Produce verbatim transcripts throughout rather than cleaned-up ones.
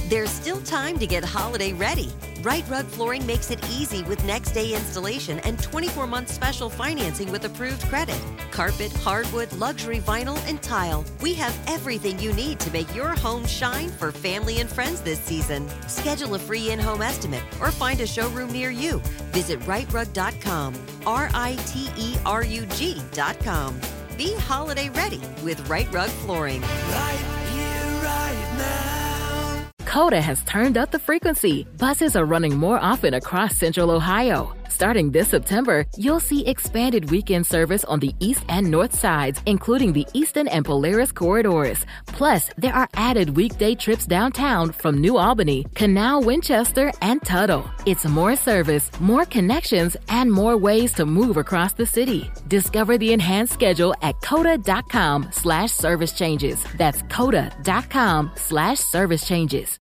There's still time to get holiday ready. Right Rug Flooring makes it easy with next day installation and twenty-four month special financing with approved credit. Carpet, hardwood, luxury vinyl, and tile. We have everything you need to make your home shine for family and friends this season. Schedule a free in-home estimate or find a showroom near you. Visit right rug dot com. R I T E R U G dot com. Be holiday ready with Right Rug Flooring. Right here, right now. Coda has turned up the frequency. Buses are running more often across Central Ohio. Starting this September, you'll see expanded weekend service on the east and north sides, including the Eastern and Polaris corridors. Plus, there are added weekday trips downtown from New Albany, Canal, Winchester, and Tuttle. It's more service, more connections, and more ways to move across the city. Discover the enhanced schedule at coda.com slash service changes. That's coda.com slash service changes.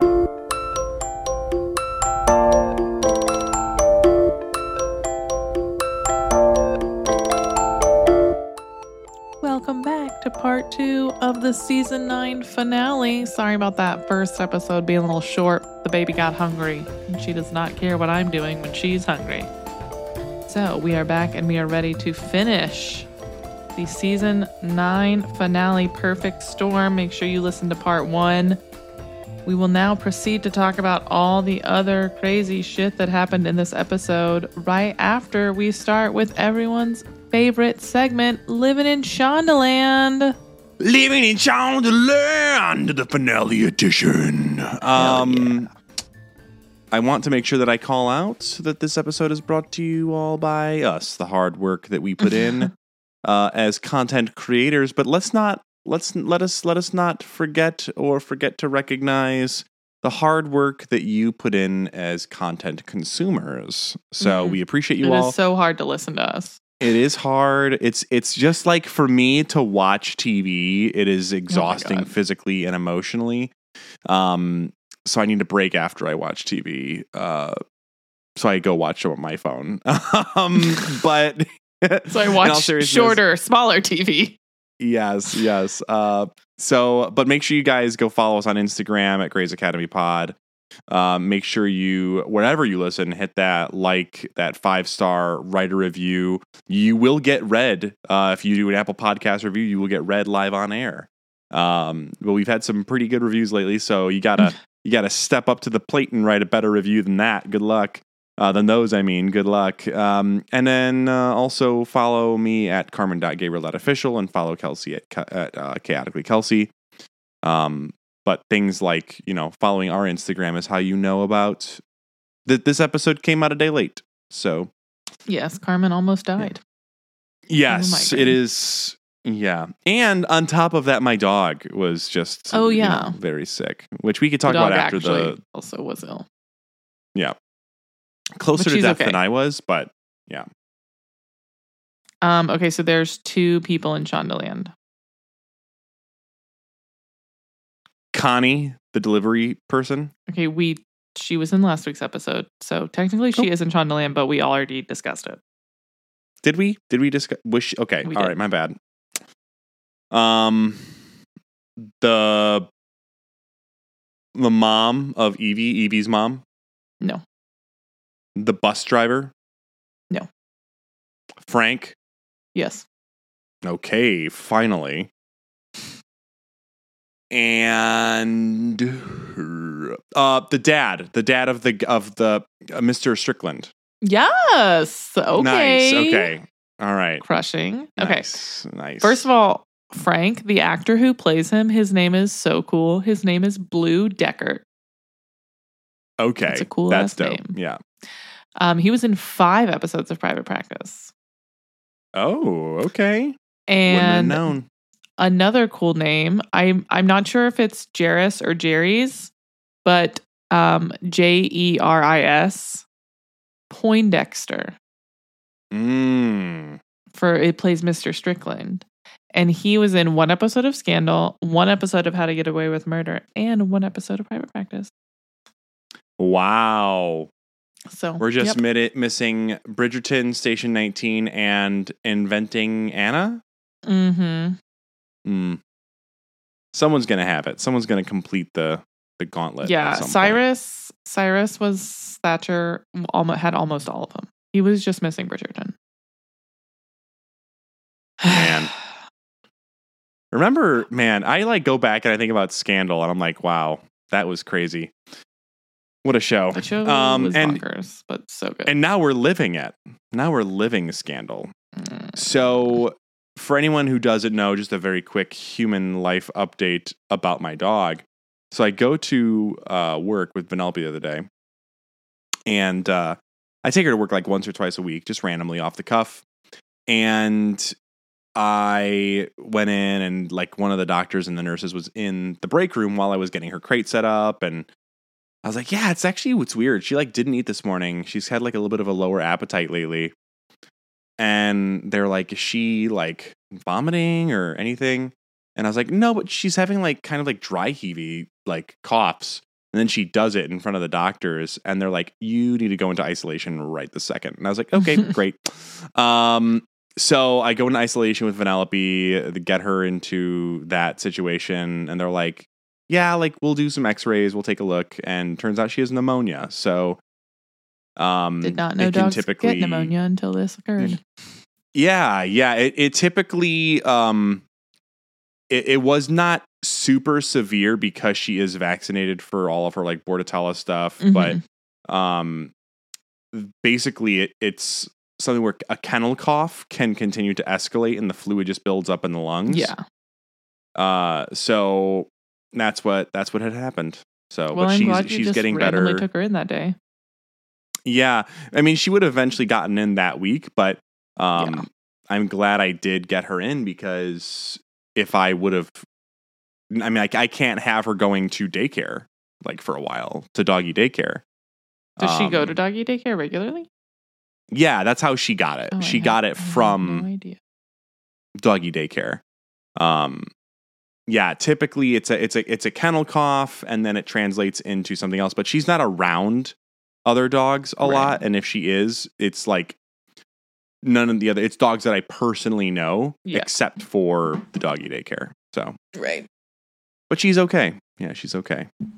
Welcome back to part two of the season nine finale. Sorry about that first episode being a little short. The baby got hungry, and she does not care what I'm doing when she's hungry. So we are back, and we are ready to finish the season nine finale, Perfect Storm. Make sure you listen to part one. We will now proceed to talk about all the other crazy shit that happened in this episode right after we start with everyone's favorite segment, Living in Shondaland. Living in Shondaland, the finale edition. Um, yeah. I want to make sure that I call out that this episode is brought to you all by us, the hard work that we put in uh, as content creators. But let's not let's let us let us not forget or forget to recognize the hard work that you put in as content consumers. So mm-hmm. we appreciate you it all. It is so hard to listen to us. It is hard. It's it's just like for me to watch T V. It is exhausting oh physically and emotionally. Um, so I need a break after I watch T V. Uh, so I go watch it on my phone. um, but so I watch shorter, smaller T V. Yes, yes. Uh, so, but make sure you guys go follow us on Instagram at Grey's Academy Pod. Um, make sure you, wherever you listen, hit that like, that five star, write a review. You will get read. Uh, if you do an Apple Podcast review, you will get read live on air. Um, but we've had some pretty good reviews lately, so you gotta you gotta step up to the plate and write a better review than that. Good luck. Uh, than those, I mean, good luck. Um, and then uh, also follow me at carmen dot gabriel dot official and follow Kelsey at, at uh, chaotically Kelsey. Um, But things like, you know, following our Instagram is how you know about that this episode came out a day late. So, yes, Carmen almost died. Yes, it is. Yeah. And on top of that, my dog was just oh, yeah. you know, very sick, which we could talk about after the. Also was ill. Yeah. Closer to death okay. than I was, but yeah. Um. Okay, so there's two people in Shondaland. Connie, the delivery person. Okay, we she was in last week's episode, so technically she oh. is in Shondaland, but we already discussed it. Did we? Did we discuss? Wish? Okay, we all did. right, my bad. Um, the the mom of Evie, Evie's mom. No. The bus driver. No. Frank. Yes. Okay, finally. And uh, the dad, the dad of the of the uh, Mister Strickland. Yes. Okay. Nice. Okay. All right. Crushing. Nice. Okay. Nice. First of all, Frank, the actor who plays him, his name is so cool. His name is Blue Deckert. Okay. That's a cool That's ass dope. name. Yeah. Um, he was in five episodes of Private Practice. Oh, okay. And known. Another cool name. I'm I'm not sure if it's Jairus or Jerry's, but um, J E R I S Poindexter. Mm. For it plays Mister Strickland, and he was in one episode of Scandal, one episode of How to Get Away with Murder, and one episode of Private Practice. Wow. So we're just yep. mid- missing Bridgerton, Station nineteen, and Inventing Anna. Mm-hmm. Mm. Someone's gonna have it. Someone's gonna complete the the gauntlet. Yeah, at some Cyrus. Point. Cyrus was Thatcher. Almost had almost all of them. He was just missing Bridgerton. Man. Remember, man, I like go back and I think about Scandal and I'm like, wow, that was crazy. What a show. The show um, was and, bonkers, but so good. And now we're living it. Now we're living Scandal. Mm. So for anyone who doesn't know, just a very quick human life update about my dog. So I go to uh, work with Vanellope the other day. And uh, I take her to work like once or twice a week, just randomly off the cuff. And I went in and like one of the doctors and the nurses was in the break room while I was getting her crate set up. And I was like, yeah, it's actually, what's weird. She like didn't eat this morning. She's had like a little bit of a lower appetite lately. And they're like, is she like vomiting or anything? And I was like, no, but she's having like kind of like dry heavy, like coughs. And then she does it in front of the doctors. And they're like, you need to go into isolation right this second. And I was like, okay, great. Um, So I go into isolation with Vanellope to get her into that situation. And they're like, yeah, like we'll do some x-rays. We'll take a look. And turns out she has pneumonia. So um, did not know dogs typically get pneumonia until this occurred. Yeah. Yeah. It, it typically, um, it, it was not super severe because she is vaccinated for all of her like Bordetella stuff. Mm-hmm. But um, basically it, it's, something where a kennel cough can continue to escalate and the fluid just builds up in the lungs. Yeah. Uh, so that's what that's what had happened. So, well, but I'm she's glad you she's just getting randomly better. Took her in that day. Yeah, I mean, she would have eventually gotten in that week, but um, yeah. I'm glad I did get her in because if I would have, I mean, I, I can't have her going to daycare like for a while to doggy daycare. Does um, she go to doggy daycare regularly? Yeah, that's how she got it. Oh, she I got have, it from no idea. doggy daycare. Um, yeah, typically it's a it's a it's a kennel cough, and then it translates into something else. But she's not around other dogs a right. lot, and if she is, it's like none of the other. It's dogs that I personally know, yeah. except for the doggy daycare. So right, but she's okay. Yeah, she's okay. And,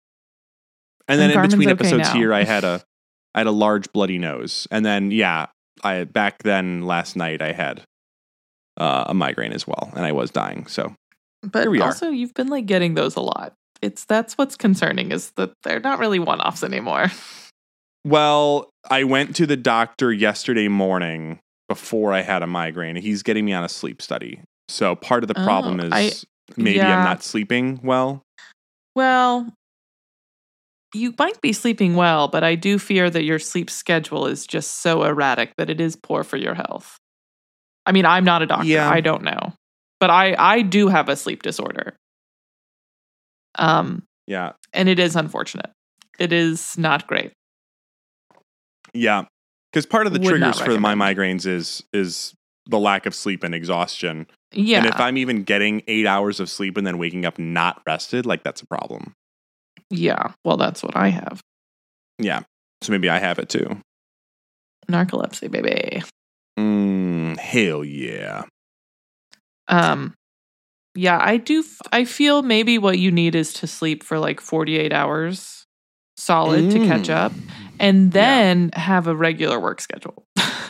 and then in between okay episodes now. here, I had a. I had a large bloody nose. And then, yeah, I back then last night I had uh, a migraine as well. And I was dying. So but here we also, are. You've been like getting those a lot. It's that's what's concerning is that they're not really one-offs anymore. Well, I went to the doctor yesterday morning before I had a migraine. He's getting me on a sleep study. So part of the problem oh, is I, maybe yeah. I'm not sleeping well. Well... You might be sleeping well, but I do fear that your sleep schedule is just so erratic that it is poor for your health. I mean, I'm not a doctor. Yeah. I don't know. But I, I do have a sleep disorder. Um, yeah. And it is unfortunate. It is not great. Yeah. Because part of the Would triggers for my migraines is is the lack of sleep and exhaustion. Yeah. And if I'm even getting eight hours of sleep and then waking up not rested, like that's a problem. Yeah, well, that's what I have. Yeah, so maybe I have it too. Narcolepsy, baby. Mm, hell yeah. Um, yeah, I do. F- I feel maybe what you need is to sleep for like forty-eight hours solid mm. to catch up, and then yeah. have a regular work schedule.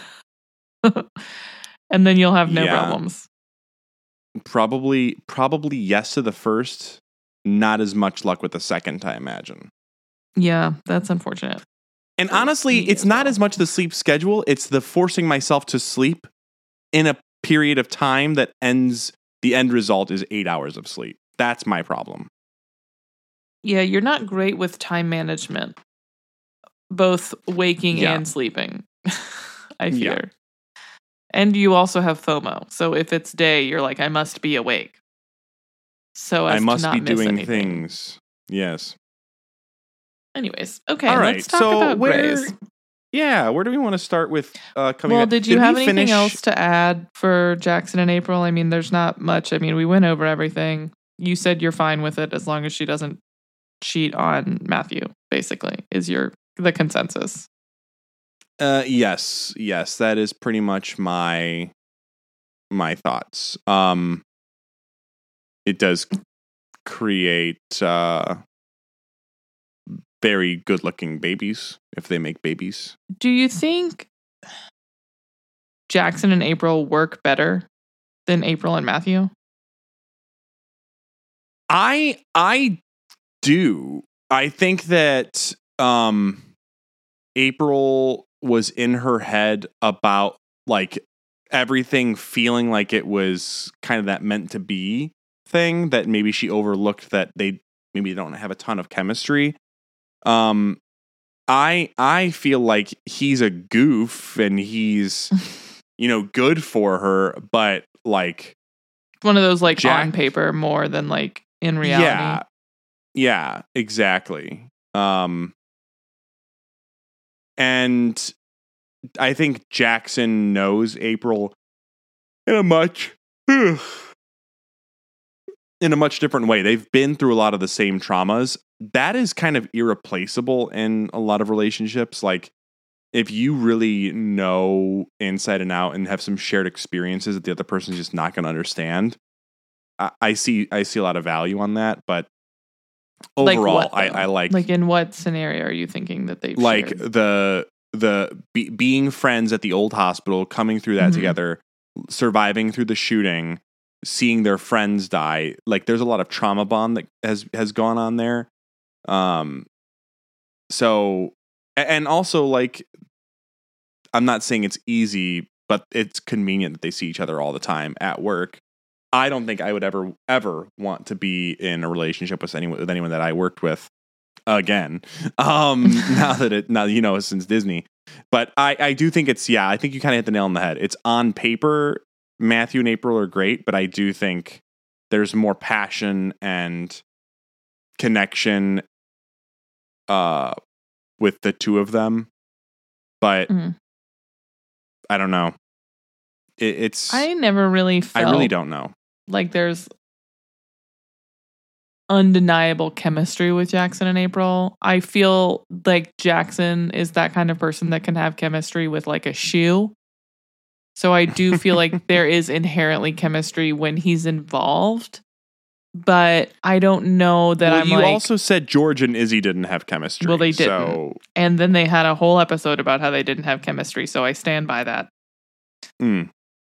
And then you'll have no yeah. problems. Probably, probably yes to the first. Not as much luck with the second, I imagine. Yeah, that's unfortunate. And honestly, it's not as much the sleep schedule. It's the forcing myself to sleep in a period of time that ends, the end result is eight hours of sleep. That's my problem. Yeah, you're not great with time management, both waking yeah. and sleeping, I fear. Yeah. And you also have FOMO. So if it's day, you're like, I must be awake. So as I must to not be miss doing anything. things. Yes. Anyways, okay. All right. Let's talk so about where? Grays. Yeah. Where do we want to start with? Uh, coming. Well, up? did you did have we anything finish? else to add for Jackson and April? I mean, there's not much. I mean, we went over everything. You said you're fine with it as long as she doesn't cheat on Matthew. Basically, is your the consensus? Uh, yes, yes. That is pretty much my my thoughts. Um. It does create uh, very good looking babies if they make babies. Do you think Jackson and April work better than April and Matthew? I I do. I think that um, April was in her head about like everything feeling like it was kind of that meant to be thing that maybe she overlooked that they maybe don't have a ton of chemistry. Um, I I feel like he's a goof and he's you know good for her, but like one of those like Jack- on paper more than like in reality. Yeah, yeah, exactly. Um, and I think Jackson knows April in a much in a much different way. They've been through a lot of the same traumas. That is kind of irreplaceable in a lot of relationships. Like if you really know inside and out and have some shared experiences that the other person's just not going to understand, I, I see I see a lot of value on that. But overall, like what, I, I like like in what scenario are you thinking that they've like shared? the the be, being friends at the old hospital, coming through that Mm-hmm. together, surviving through the shooting, seeing their friends die. Like there's a lot of trauma bond that has has gone on there. Um, so and also like I'm not saying it's easy, but it's convenient that they see each other all the time at work. I don't think I would ever ever want to be in a relationship with anyone with anyone that I worked with again. Um, now that it now you know since Disney, but I I do think it's yeah I think you kind of hit the nail on the head. It's on paper Matthew and April are great, but I do think there's more passion and connection uh with the two of them. But Mm. I don't know. It, it's I never really felt I really don't know. like there's undeniable chemistry with Jackson and April. I feel like Jackson is that kind of person that can have chemistry with like a shoe. So I do feel like there is inherently chemistry when he's involved, but I don't know that Well, I'm you like, also said George and Izzy didn't have chemistry. Well, they So, and then they had a whole episode about how they didn't have chemistry. So I stand by that. mm,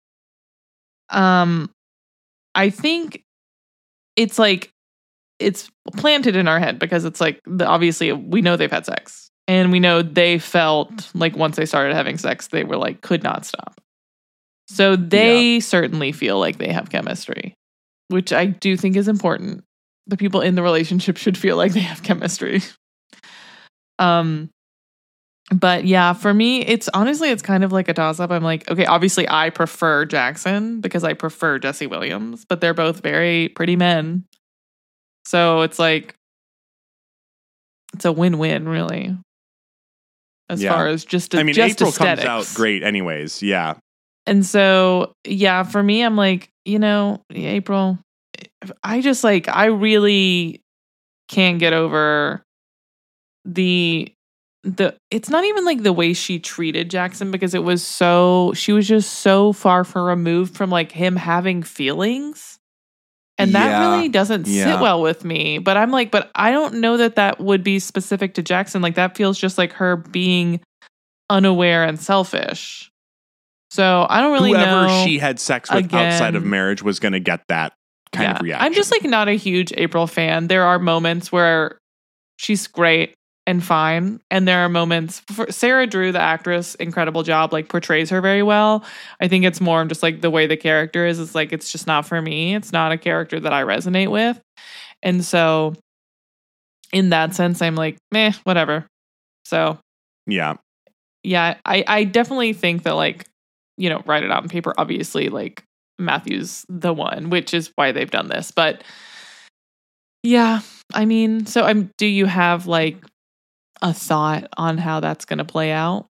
Um, I think it's like, it's planted in our head because it's like, the, obviously we know they've had sex and we know they felt like once they started having sex, they were like, could not stop. So they certainly feel like they have chemistry, which I do think is important. The people in the relationship should feel like they have chemistry. Um, but yeah, for me, it's honestly, it's kind of like a toss up. I'm like, okay, obviously I prefer Jackson because I prefer Jesse Williams, but they're both very pretty men. So it's like, it's a win-win really. As Yeah. far as just, a, I mean, just April aesthetics. comes out great anyways. Yeah. And so, yeah, for me, I'm like, you know, April, I just like, I really can't get over the, the, it's not even like the way she treated Jackson because it was so, she was just so far from removed from like him having feelings. And that Yeah. really doesn't Yeah. sit well with me. But I'm like, but I don't know that that would be specific to Jackson. Like that feels just like her being unaware and selfish. So I don't really Whoever know. she had sex with Again- outside of marriage was going to get that kind Yeah. of reaction. I'm just like not a huge April fan. There are moments where she's great and fine. And there are moments for Sarah Drew, the actress, incredible job, like portrays her very well. I think it's more just like the way the character is. It's like, it's just not for me. It's not a character that I resonate with. And so in that sense, I'm like, meh, whatever. So yeah. yeah, I, I definitely think that like, you know, write it out on paper, obviously like Matthew's the one, which is why they've done this. But yeah, I mean, so I'm, do you have like a thought on how that's going to play out?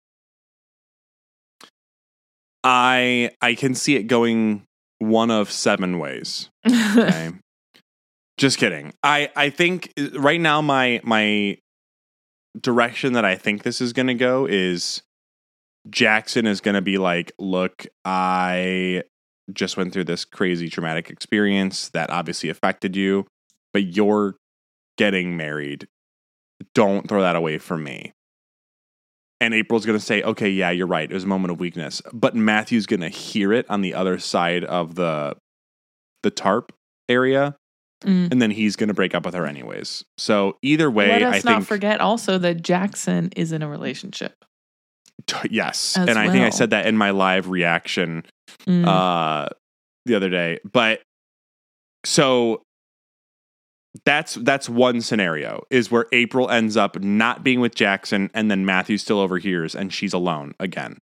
I I can see it going one of seven ways. Okay. Just kidding. I I think right now my my direction that I think this is going to go is Jackson is going to be like, look, I just went through this crazy traumatic experience that obviously affected you, but you're getting married don't throw that away from me. And April's going to say, okay, yeah, you're right. It was a moment of weakness. But Matthew's going to hear it on the other side of the the tarp area. Mm. And then he's going to break up with her anyways. So either way, Let us I not think... forget also that Jackson is in a relationship. T- yes. As and I well. think I said that in my live reaction mm. uh, the other day. But so... That's that's one scenario, is where April ends up not being with Jackson and then Matthew still overhears and she's alone again.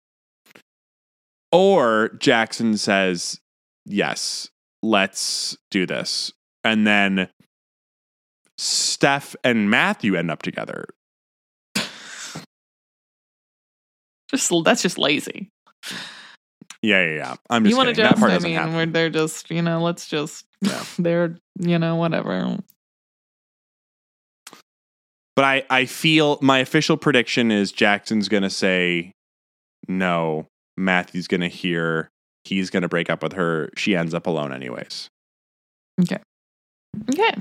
Or Jackson says, yes, let's do this. And then Steph and Matthew end up together. Just That's just lazy. Yeah, yeah, yeah. I'm just you want to just, that part I doesn't mean, happen. Where they're just, you know, let's just, yeah. they're, you know, whatever. But I, I feel my official prediction is Jackson's going to say no. Matthew's going to hear. He's going to break up with her. She ends up alone anyways. Okay. Okay.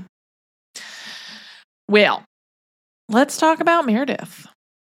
Well, let's talk about Meredith.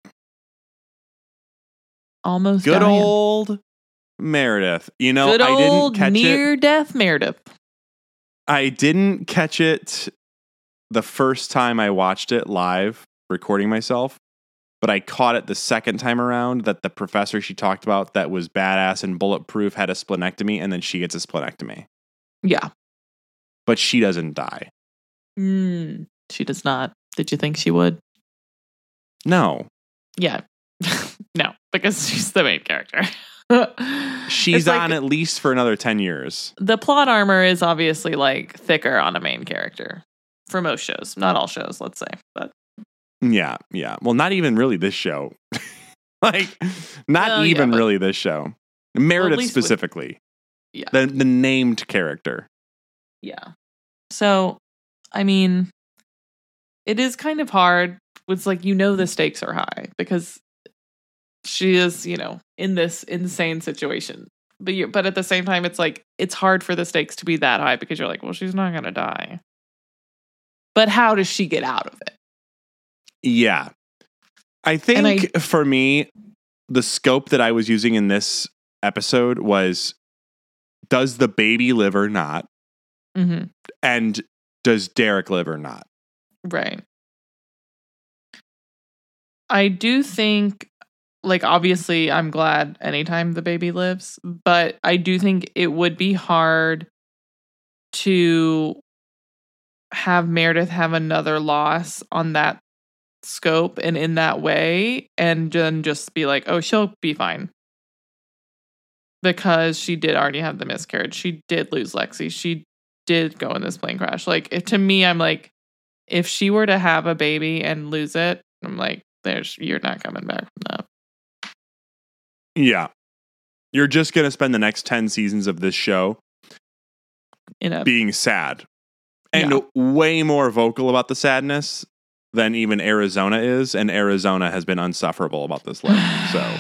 Almost Good dying. old Meredith. You know, Good I didn't old catch near it. death Meredith. I didn't catch it the first time I watched it live, recording myself, but I caught it the second time around that the professor she talked about that was badass and bulletproof had a splenectomy, and then she gets a splenectomy. Yeah. But she doesn't die. Mm, she does not. Did you think she would? No. Yeah. No, because she's the main character. She's like, on at least for another ten years. The plot armor is obviously like thicker on a main character for most shows. Not all shows, let's say. But yeah, yeah. Well, not even really this show. Like, not well, even yeah, but, really this show. Meredith well, specifically. With, yeah. The, the named character. Yeah. So, I mean, it is kind of hard. It's like, you know, the stakes are high because she is, you know, in this insane situation. But you, but at the same time, it's like, it's hard for the stakes to be that high because you're like, well, she's not going to die. But how does she get out of it? Yeah. I think I, for me, the scope that I was using in this episode was, does the baby live or not? Mm-hmm. And does Derek live or not? Right. I do think, like, obviously, I'm glad anytime the baby lives, but I do think it would be hard to have Meredith have another loss on that scope and in that way, and then just be like, oh, she'll be fine. Because she did already have the miscarriage. She did lose Lexi. She did go in this plane crash. Like, it, to me, I'm like, if she were to have a baby and lose it, I'm like, there's you're not coming back from that. Yeah. You're just going to spend the next ten seasons of this show in a, being sad. And yeah. way more vocal about the sadness than even Arizona is. And Arizona has been insufferable about this leg. So,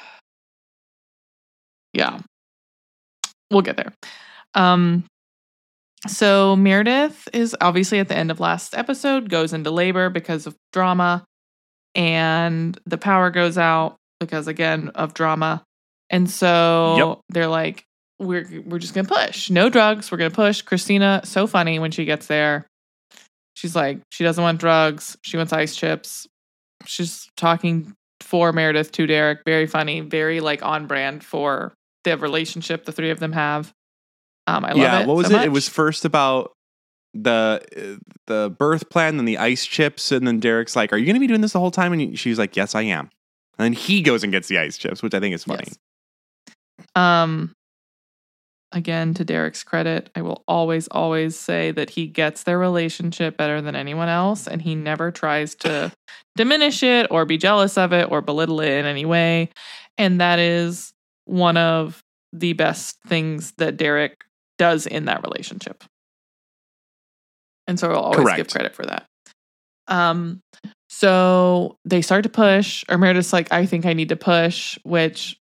yeah. We'll get there. Um, so Meredith is obviously at the end of last episode, goes into labor because of drama. And the power goes out because, again, of drama. And so yep. they're like, we're we're just going to push. No drugs. We're going to push. Christina, so funny when she gets there. She's like, she doesn't want drugs. She wants ice chips. She's talking for Meredith to Derek. Very funny. Very, like, on brand for the relationship the three of them have. Um, I love yeah, it. What was so it? Much. It was first about the the birth plan, then the ice chips, and then Derek's like, are you going to be doing this the whole time? And she's like, yes, I am. And then he goes and gets the ice chips, which I think is funny. Yes. Um, again, to Derek's credit, I will always, always say that he gets their relationship better than anyone else, and he never tries to diminish it or be jealous of it or belittle it in any way. And that is one of the best things that Derek does in that relationship. And so I'll always Correct. give credit for that. Um, so they start to push, or Meredith's like, I think I need to push, which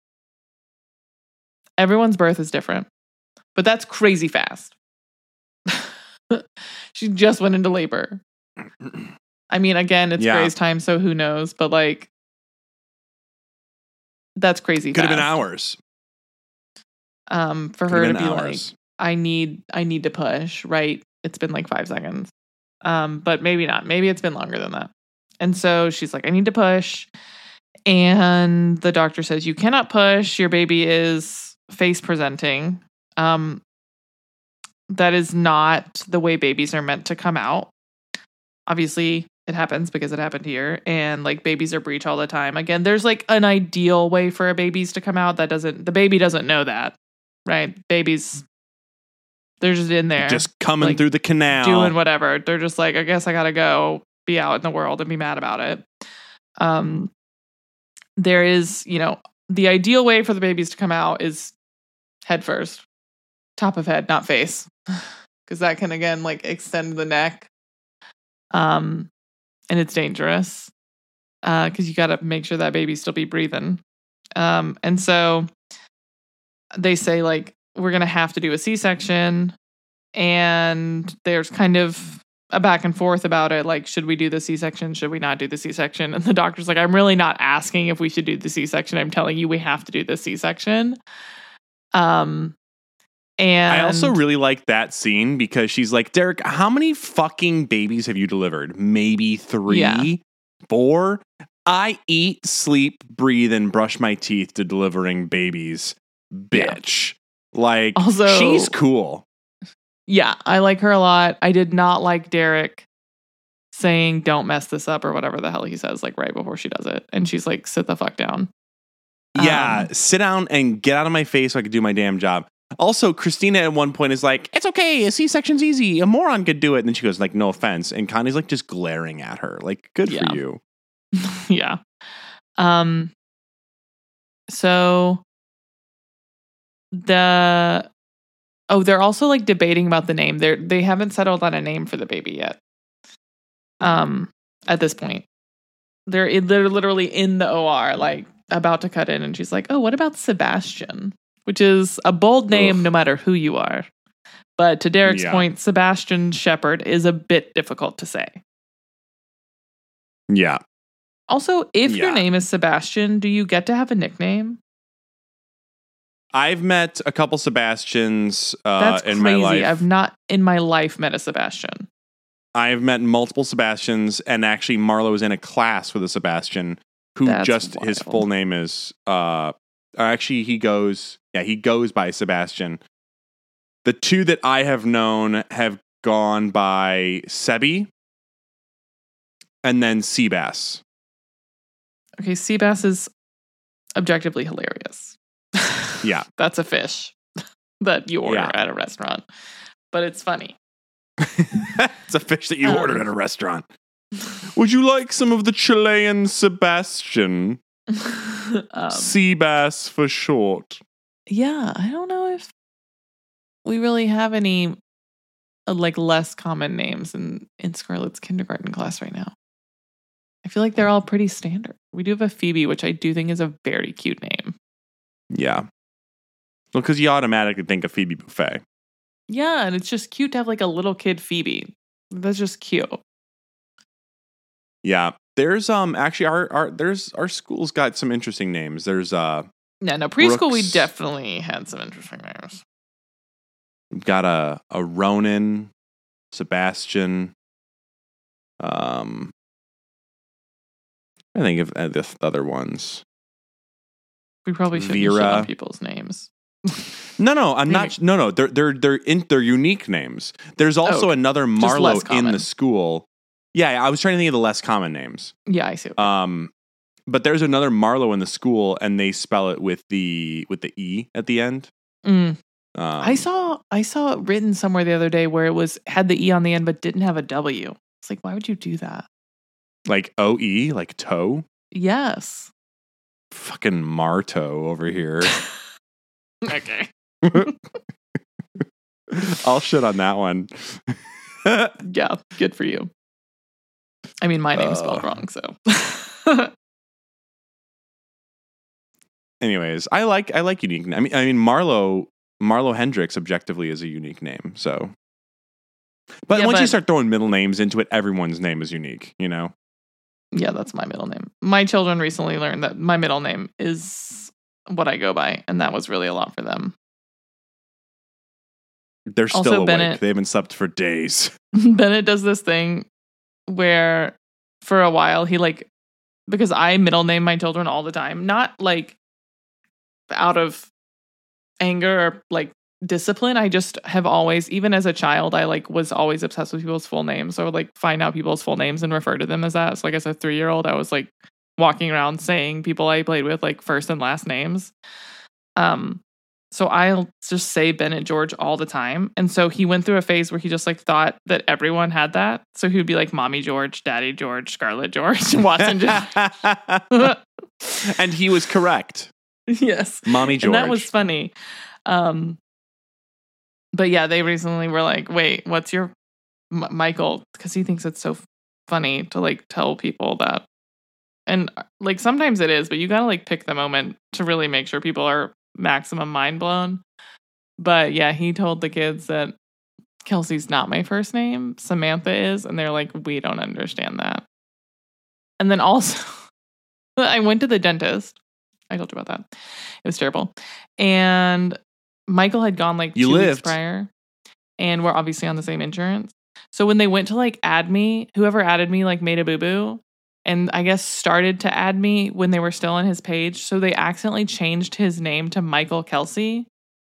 everyone's birth is different, but that's crazy fast. She just went into labor. I mean, again, it's Yeah. Grey's time, so who knows? But like, that's crazy. Could have been fast. hours. Um, for Could her have to been be hours. like, I need, I need to push. Right? It's been like five seconds. Um, but maybe not. Maybe it's been longer than that. And so she's like, I need to push. And the doctor says, you cannot push. Your baby is face presenting. Um, that is not the way babies are meant to come out. Obviously, it happens because it happened here. And like babies are breech all the time. Again, there's like an ideal way for a babies to come out. That doesn't, the baby doesn't know that, right? Babies, they're just in there. Just coming like, through the canal. Doing whatever. They're just like, I guess I gotta go be out in the world and be mad about it. Um, there is, you know, the ideal way for the babies to come out is head first, top of head, not face, because that can again like extend the neck. Um, and it's dangerous uh, because you got to make sure that baby still be breathing. Um, and so they say like we're gonna have to do a C-section, and there's kind of a back and forth about it. Like, should we do the C-section? Should we not do the C-section? And the doctor's like, I'm really not asking if we should do the C-section. I'm telling you we have to do the C-section. Um, and I also really like that scene because she's like, Derek, how many fucking babies have you delivered? Maybe three, Yeah. four? I eat, sleep, breathe, and brush my teeth to delivering babies. Bitch. Like, Also- she's cool. Yeah, I like her a lot. I did not like Derek saying, don't mess this up or whatever the hell he says, like right before she does it. And she's like, sit the fuck down. Yeah, Um, sit down and get out of my face so I can do my damn job. Also, Christina at one point is like, it's okay, a C-section's easy, a moron could do it. And then she goes, like, no offense. And Connie's like just glaring at her. Like, good Yeah. for you. yeah. Um. So the oh, they're also like debating about the name. They're they haven't settled on a name for the baby yet. Um. At this point, they're in- they're literally in the O R, like about to cut in, and she's like, "Oh, what about Sebastian?" Which is a bold name, Ugh. no matter who you are. But to Derek's Yeah. point, Sebastian Shepherd is a bit difficult to say. Yeah. Also, if your Yeah. name is Sebastian, do you get to have a nickname? I've met a couple Sebastians uh, That's in crazy. my life. I've not in my life met a Sebastian. I've met multiple Sebastians, and actually Marlo was in a class with a Sebastian who That's just his wild. full name is uh or actually he goes yeah, he goes by Sebastian. The two that I have known have gone by Sebi and then Seabass. Okay, Seabass is objectively hilarious. Yeah. That's a fish that you order Yeah. at a restaurant. But it's funny. It's a fish that you Um, ordered at a restaurant. Would you like some of the Chilean Sebastian? um, Sea bass for short. yeah, I don't know if we really have any uh, like less common names in, in Scarlett's kindergarten class right now. I feel like they're all pretty standard. We do have a Phoebe, which I do think is a very cute name. Yeah. Well, because you automatically think of Phoebe Buffet. Yeah, and it's just cute to have like a little kid Phoebe. That's just cute. Yeah. There's um actually our our there's our school's got some interesting names. There's uh Yeah, no, preschool we Brooks. definitely had some interesting names. we've got a a Ronan, Sebastian. Um, I think of uh, the th- other ones. We probably shouldn't shit Vera. on people's names. No, no, I'm Maybe. not. No, no, they're they're they're in they're unique names. There's also Oh, another less Marlo in common. the school. Yeah, I was trying to think of the less common names. Yeah, I see. Um, but there's another Marlo in the school, and they spell it with the with the e at the end. Mm. Um, I saw I saw it written somewhere the other day where it was had the E on the end but didn't have a W. It's like, why would you do that? like O E, like toe. Yes. Fucking Marto over here. Okay. I'll shit on that one. Yeah, good for you. I mean, my name's spelled Uh. wrong, so. Anyways, I like I like unique. I mean, I mean Marlo Marlo Hendricks objectively is a unique name. So But Yeah, once you but- start throwing middle names into it, everyone's name is unique, you know? Yeah, that's my middle name. My children recently learned that my middle name is what I go by, and that was really a lot for them. They're still Also, awake. Bennett- They haven't slept for days. Bennett does this thing where for a while he like, because I middle name my children all the time, not like out of anger or like discipline. I just have always, even as a child, I like was always obsessed with people's full names. So I would like find out people's full names and refer to them as that. So like as a three year old, I was like walking around saying people I played with like first and last names. Um, so I'll just say Bennett George all the time. And so he went through a phase where he just like thought that everyone had that. So he would be like Mommy George, Daddy George, Scarlett George, Watson George. And he was correct. Yes. Mommy George. And that was funny. Um, but yeah, they recently were like, wait, what's your M- Michael? Because he thinks it's so funny to like tell people that. And like sometimes it is, but you got to like pick the moment to really make sure people are maximum mind blown. But yeah, he told the kids that Kelsey's not my first name, Samantha is. And they're like, we don't understand that. And then also, I went to the dentist. I told you about that. It was terrible. And Michael had gone like You two weeks lived. prior. And we're obviously on the same insurance. So when they went to like add me, whoever added me like made a boo-boo. And I guess started to add me when they were still on his page. So they accidentally changed his name to Michael Kelsey.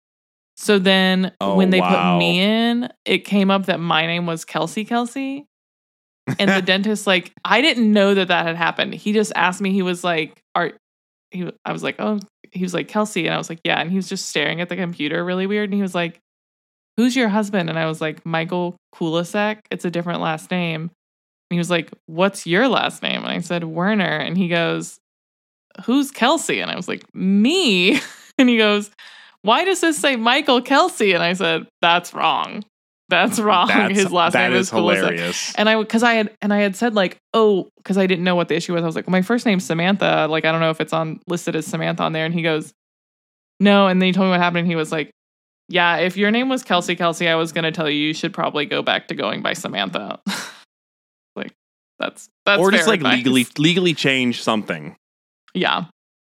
So then Oh, when they wow. put me in, it came up that my name was Kelsey Kelsey. And the dentist, like, I didn't know that that had happened. He just asked me, he was like, are, he, I was like, oh, he was like, Kelsey. And I was like, yeah. And he was just staring at the computer really weird. And he was like, who's your husband? And I was like, Michael Kulisek. It's a different last name. And he was like, what's your last name? And I said, Werner. And he goes, who's Kelsey? And I was like, me. And he goes, why does this say Michael Kelsey? And I said, that's wrong. That's wrong. That's- His last that name is is Kulisek. hilarious. And I, cause I had, and I had said like, oh, cause I didn't know what the issue was. I was like, well, my first name's Samantha. Like, I don't know if it's on listed as Samantha on there. And he goes, no. And then he told me what happened. And he was like, yeah, if your name was Kelsey Kelsey, I was going to tell you, you should probably go back to going by Samantha. Like, that's, that's, or just fair like advice. legally legally change something. Yeah.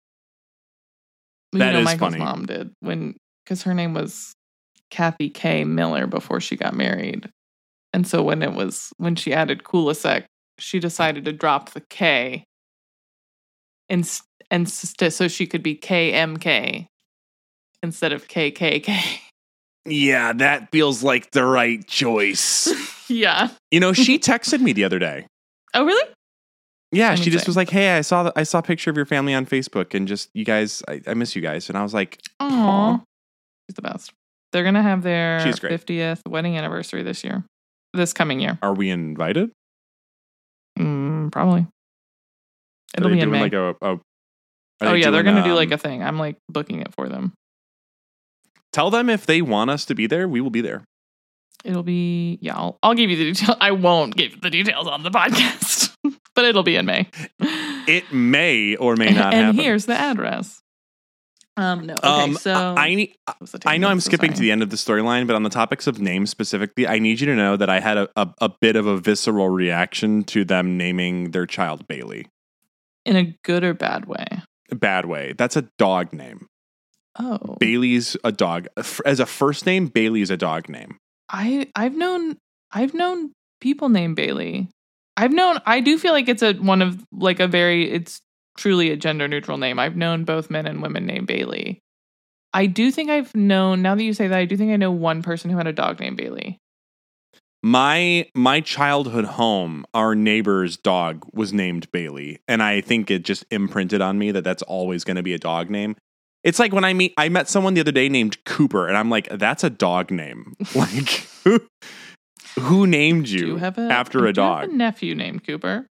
That you know, is Michael's funny. mom did when, cause her name was Kathy K. Miller before she got married. And so when it was, when she added Kulisek, she decided to drop the K and, s- and s- so she could be K M K instead of K K K. Yeah, that feels like the right choice. Yeah. You know, she texted me the other day. Oh, really? Yeah, Let me she just see. was like, "Hey, I saw the, I saw a picture of your family on Facebook, and just you guys, I, I miss you guys." And I was like, Aw. She's the best. They're going to have their She's great. fiftieth wedding anniversary this year. This coming year. "Are we invited?" Mm, probably. Are It'll they be in doing May. like a, a are Oh they yeah, they're doing, gonna do um, like a thing. I'm like booking it for them. Tell them if they want us to be there, we will be there. It'll be yeah. I'll, I'll give you the details. I won't give the details on the podcast, but it'll be in May. It may or may not and happen. here's the address. Um no. Okay, um, so I need. what was the I know tangent? I'm So skipping to sorry. the end of the storyline, but on the topics of names specifically, I need you to know that I had a, a, a bit of a visceral reaction to them naming their child Bailey. in a good or bad way. A bad way. That's a dog name. Oh, Bailey's a dog. F- As a first name, Bailey's a dog name. I I've known I've known people named Bailey. I've known I do feel like it's a one of like a very it's truly a gender neutral name. I've known both men and women named Bailey. I do think I've known now that you say that I do think I know one person who had a dog named Bailey. My my childhood home, our neighbor's dog was named Bailey, and I think it just imprinted on me that that's always going to be a dog name. It's like when I meet I met someone the other day named Cooper, and I'm like, that's a dog name. Like who, who named Do you, you have a after do a you have dog? a nephew named Cooper?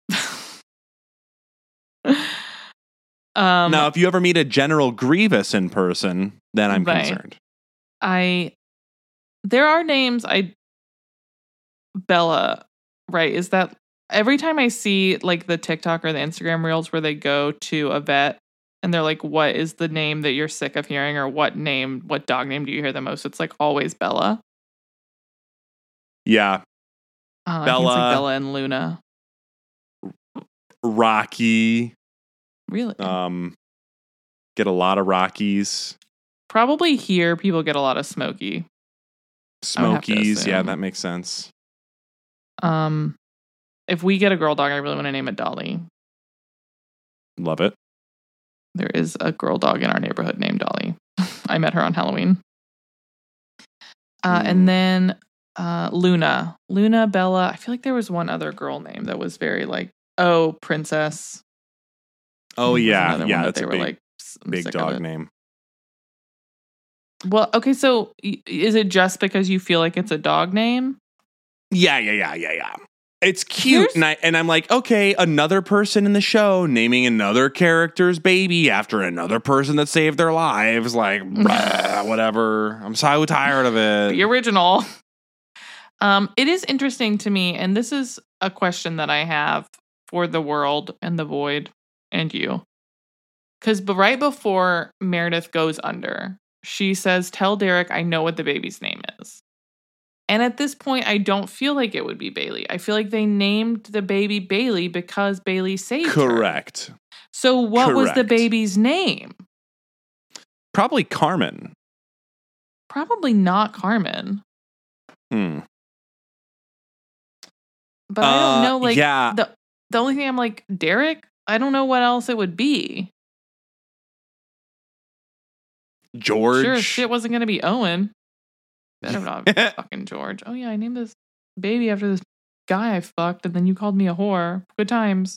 um Now, if you ever meet a General Grievous in person, then I'm Right. concerned. I there are names I Bella, right? Is that every time I see like the TikTok or the Instagram reels where they go to a vet and they're like, what is the name that you're sick of hearing, or what name, what dog name do you hear the most? It's like always Bella. Yeah, Uh, Bella. I think it's like Bella and Luna. Rocky. Really? Um, get a lot of Rockies. Probably here people get a lot of Smokey. Smokies. Yeah, assume. that makes sense. Um, if we get a girl dog, I really want to name it Dolly. Love it. There is a girl dog in our neighborhood named Dolly. I met her on Halloween. Uh, Mm. And then uh, Luna. Luna, Bella. I feel like there was one other girl name that was very like, oh, Princess. Oh, There was yeah. another Yeah, one that that's they a were big, like, s- I'm big sick of dog it. name. Well, okay, so y- is it just because you feel like it's a dog name? Yeah, yeah, yeah, yeah, yeah. It's cute. Here's- And, I, and I'm like, okay, another person in the show naming another character's baby after another person that saved their lives. Like, blah, whatever. I'm so tired of it. The original. Um, it is interesting to me, and this is a question that I have for the world and the void and you. Because right before Meredith goes under, she says, tell Derek I know what the baby's name is. And at this point, I don't feel like it would be Bailey. I feel like they named the baby Bailey because Bailey saved her. Correct. So what was the Correct. baby's name? Probably Carmen. Probably not Carmen. Hmm. But I don't Uh, know, like, yeah. the, the only thing I'm like, Derek? I don't know what else it would be. George. Sure, shit wasn't going to be Owen. Better not be fucking George. Oh, yeah, I named this baby after this guy I fucked, and then you called me a whore. Good times.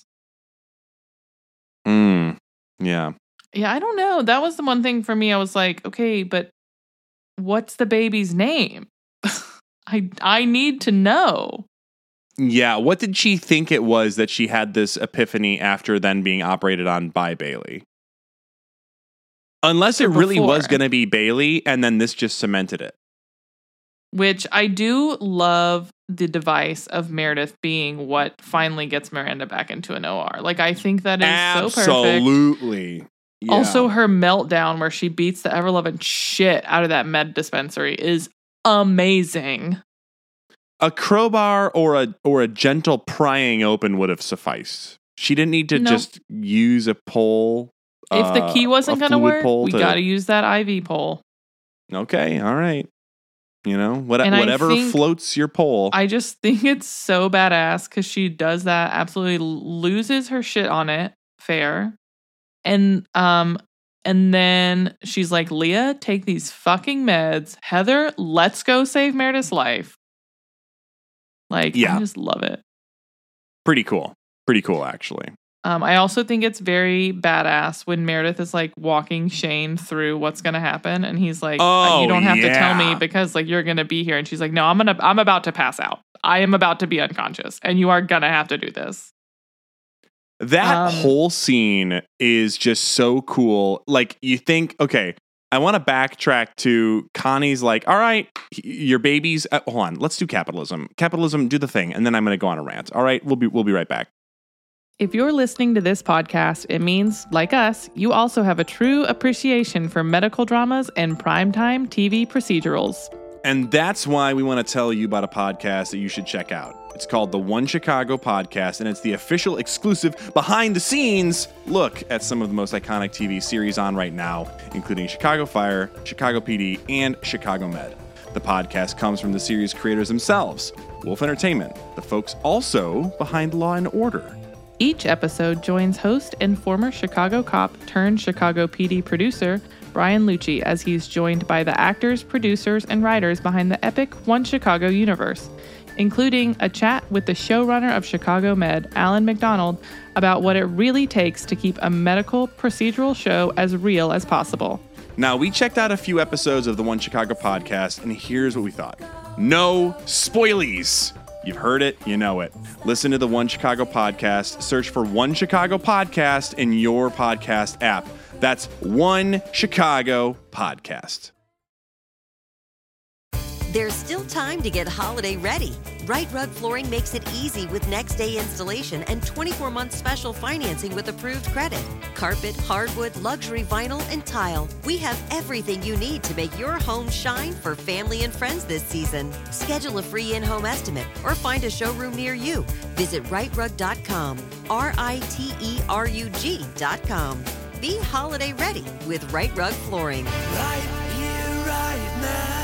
Hmm. Yeah. Yeah, I don't know. That was the one thing for me. I was like, okay, but what's the baby's name? I I need to know. Yeah. What did she think it was that she had this epiphany after then being operated on by Bailey? Unless it really was Before. going to be Bailey, and then this just cemented it. Which I do love the device of Meredith being what finally gets Miranda back into an O R. Like, I think that is so perfect. Absolutely. Yeah. Also, her meltdown where she beats the ever-loving shit out of that med dispensary is amazing. A crowbar or a or a gentle prying open would have sufficed. She didn't need to No. just use a pole. If the key uh, wasn't a going to fluid work, pole we to- got to use that I V pole. Okay, all right. You know, what, And I whatever think- floats your pole. I just think it's so badass because she does that, absolutely loses her shit on it. Fair. And um, and then she's like, Leah, take these fucking meds. Heather, let's go save Meredith's life. Like, Yeah. I just love it. Pretty cool. Pretty cool, actually. Um, I also think it's very badass when Meredith is like walking Shane through what's gonna happen, and he's like, Oh, "You don't have to tell yeah. me because like you're gonna be here." And she's like, "No, I'm gonna, I'm about to pass out. I am about to be unconscious, and you are gonna have to do this." That Um, whole scene is just so cool. Like, you think, okay, I want to backtrack to Connie's like, all right, your baby's, uh, hold on, let's do capitalism. Capitalism, do the thing. And then I'm going to go on a rant. All right, we'll be, we'll be right back. If you're listening to this podcast, it means, like us, you also have a true appreciation for medical dramas and primetime T V procedurals. And that's why we want to tell you about a podcast that you should check out. It's called the One Chicago Podcast, and it's the official exclusive behind the scenes look at some of the most iconic T V series on right now, including Chicago Fire, Chicago P D, and Chicago Med. The podcast comes from the series creators themselves, Wolf Entertainment, the folks also behind Law and Order. Each episode joins host and former Chicago cop turned Chicago P D producer Brian Lucci as he's joined by the actors, producers, and writers behind the epic One Chicago universe, including a chat with the showrunner of Chicago Med, Alan McDonald, about what it really takes to keep a medical procedural show as real as possible. Now, we checked out a few episodes of the One Chicago Podcast, and here's what we thought. No spoilies! You've heard it, you know it. Listen to the One Chicago Podcast. Search for One Chicago Podcast in your podcast app. That's One Chicago Podcast. There's still time to get holiday ready. Right Rug Flooring makes it easy with next day installation and twenty-four month special financing with approved credit. Carpet, hardwood, luxury vinyl, and tile. We have everything you need to make your home shine for family and friends this season. Schedule a free in-home estimate or find a showroom near you. Visit right rug dot com, R I T E R U G dot com. Be holiday ready with Right Rug Flooring. Right here, right now.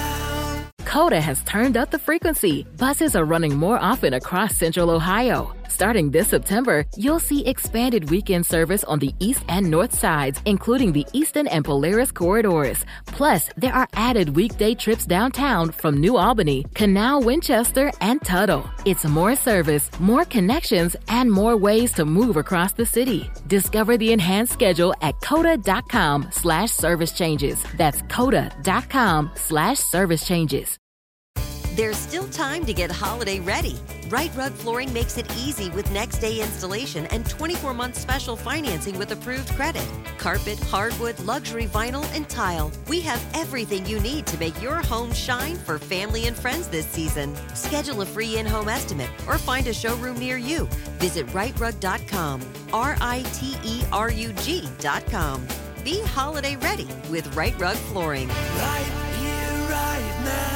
Coda has turned up the frequency. Buses are running more often across Central Ohio. Starting this September, you'll see expanded weekend service on the east and north sides, including the Eastern and Polaris corridors. Plus, there are added weekday trips downtown from New Albany, Canal, Winchester, and Tuttle. It's more service, more connections, and more ways to move across the city. Discover the enhanced schedule at coda.com slash service changes. That's coda.com slash service changes. There's still time to get holiday ready. Right Rug Flooring makes it easy with next day installation and twenty-four month special financing with approved credit. Carpet, hardwood, luxury vinyl, and tile. We have everything you need to make your home shine for family and friends this season. Schedule a free in-home estimate or find a showroom near you. Visit right rug dot com, R I T E R U G dot com. Be holiday ready with Right Rug Flooring. Right here, right now.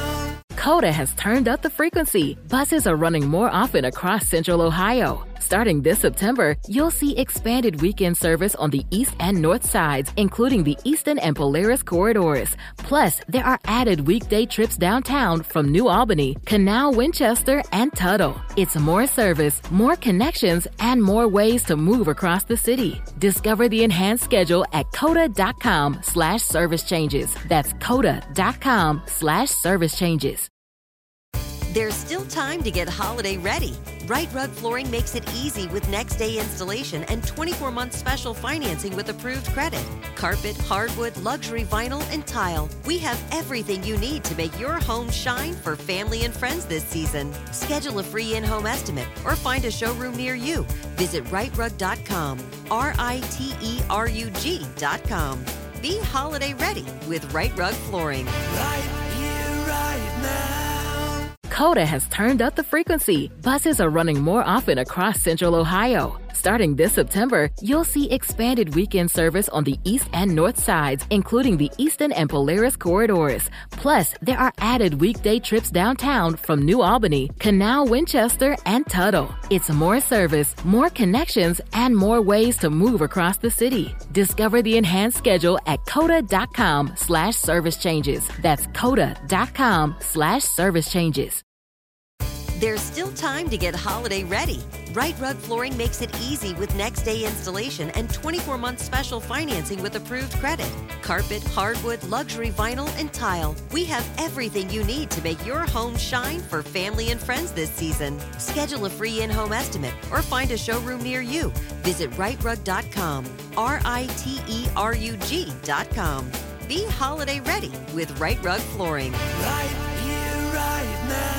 Coda has turned up the frequency. Buses are running more often across Central Ohio. Starting this September, you'll see expanded weekend service on the east and north sides, including the Eastern and Polaris corridors. Plus, there are added weekday trips downtown from New Albany, Canal, Winchester, and Tuttle. It's more service, more connections, and more ways to move across the city. Discover the enhanced schedule at coda.com slash service changes. That's coda.com slash service changes. There's still time to get holiday ready. Right Rug Flooring makes it easy with next day installation and twenty-four month special financing with approved credit. Carpet, hardwood, luxury vinyl, and tile. We have everything you need to make your home shine for family and friends this season. Schedule a free in-home estimate or find a showroom near you. Visit right rug dot com, R I T E R U G dot com. Be holiday ready with Right Rug Flooring. Right here, right now. Coda has turned up the frequency. Buses are running more often across Central Ohio. Starting this September, you'll see expanded weekend service on the east and north sides, including the Eastern and Polaris corridors. Plus, there are added weekday trips downtown from New Albany, Canal, Winchester, and Tuttle. It's more service, more connections, and more ways to move across the city. Discover the enhanced schedule at coda.com slash service changes. That's coda.com slash service changes. There's still time to get holiday ready. Right Rug Flooring makes it easy with next day installation and twenty-four month special financing with approved credit. Carpet, hardwood, luxury vinyl, and tile. We have everything you need to make your home shine for family and friends this season. Schedule a free in-home estimate or find a showroom near you. Visit right rug dot com, R I T E R U G dot com. Be holiday ready with Right Rug Flooring. Right here, right now.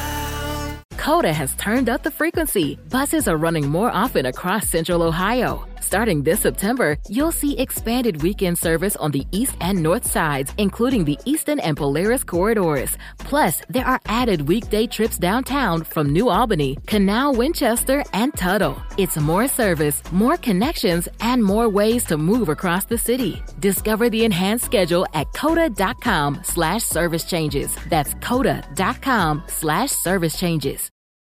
Coda has turned up the frequency. Buses are running more often across Central Ohio. Starting this September, you'll see expanded weekend service on the east and north sides, including the Eastern and Polaris corridors. Plus, there are added weekday trips downtown from New Albany, Canal, Winchester, and Tuttle. It's more service, more connections, and more ways to move across the city. Discover the enhanced schedule at coda.com slash service changes. That's coda.com slash service changes.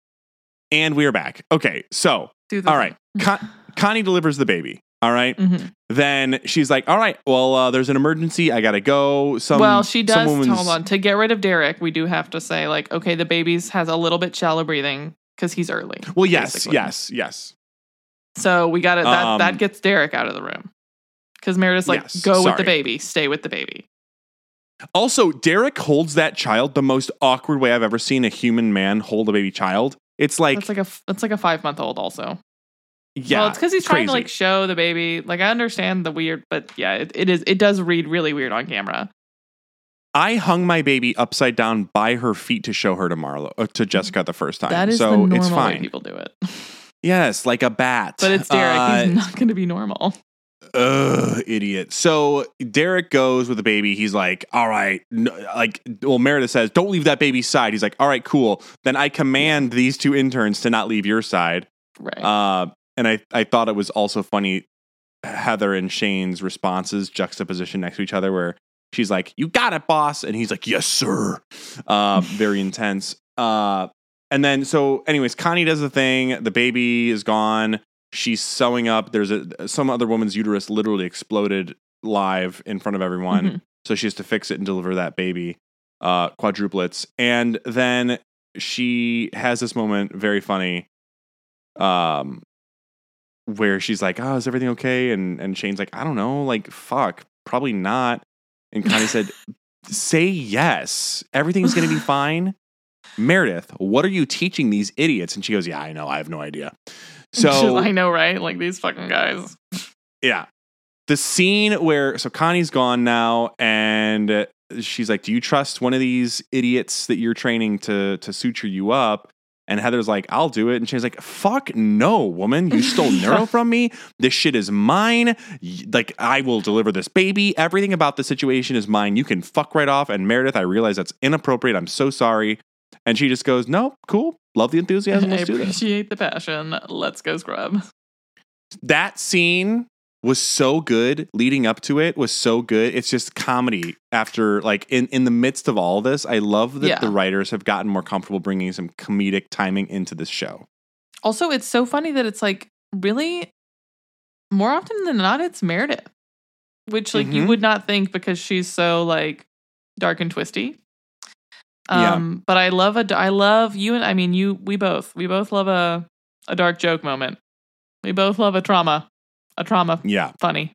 And we are back. Okay, so, Do the all thing. right. Con- Connie delivers the baby. All right. Mm-hmm. Then she's like, all right, well, uh, there's an emergency. I got to go. Some, well, she does. some woman's- Hold on. To get rid of Derek, we do have to say, like, okay, the baby's has a little bit shallow breathing because he's early. Well, yes, basically. yes, yes. So we got to, that, Um, that gets Derek out of the room. Because Meredith's like, Yes, go with sorry. the baby, stay with the baby. Also, Derek holds that child the most awkward way I've ever seen a human man hold a baby child. It's like, That's like a, that's like a five month old also. yeah, Well, it's because he's trying to crazy. like show the baby. Like I understand the weird, but yeah, it, it is. It does read really weird on camera. I hung my baby upside down by her feet to show her to Marlo, uh, to Jessica the first time. That is so the normal it's way fine. people do it. Yes, like a bat. But it's Derek. Uh, He's not going to be normal. ugh, idiot. So Derek goes with the baby. He's like, all right, no, like, well, Meredith says, don't leave that baby's side. He's like, all right, cool. Then I command these two interns to not leave your side. Right. Uh, and I, I thought it was also funny, Heather and Shane's responses juxtaposition next to each other, where she's like, you got it, boss. And he's like, yes, sir. Uh, very intense. Uh, and then, so anyways, Connie does the thing. The baby is gone. She's sewing up. There's a some other woman's uterus literally exploded live in front of everyone. Mm-hmm. So she has to fix it and deliver that baby, uh, quadruplets. And then she has this moment, very funny, um, where she's like, oh, is everything okay? And and Shane's like, I don't know, like, fuck, probably not. And Connie said, say yes. Everything's going to be fine. Meredith, what are you teaching these idiots? And she goes, yeah, I know. I have no idea. So I know, right? Like, these fucking guys. Yeah. The scene where, so Connie's gone now, and she's like, do you trust one of these idiots that you're training to, to suture you up? And Heather's like, I'll do it. And she's like, fuck no, woman. You stole Neuro from me. This shit is mine. Like, I will deliver this baby. Everything about the situation is mine. You can fuck right off. And Meredith, I realize that's inappropriate. I'm so sorry. And she just goes, no, cool. Love the enthusiasm. Let's I do this. appreciate the passion. Let's go scrub. That scene was so good. Leading up to it was so good. It's just comedy after, like, in, in the midst of all this. I love that yeah. the writers have gotten more comfortable bringing some comedic timing into this show. Also, it's so funny that it's like, really, more often than not, it's Meredith. Which, like, mm-hmm. you would not think because she's so, like, dark and twisty. Um, yeah. But I love a, I love you and I mean you. We both, we both love a, a dark joke moment. We both love a trauma, a trauma. Yeah, funny.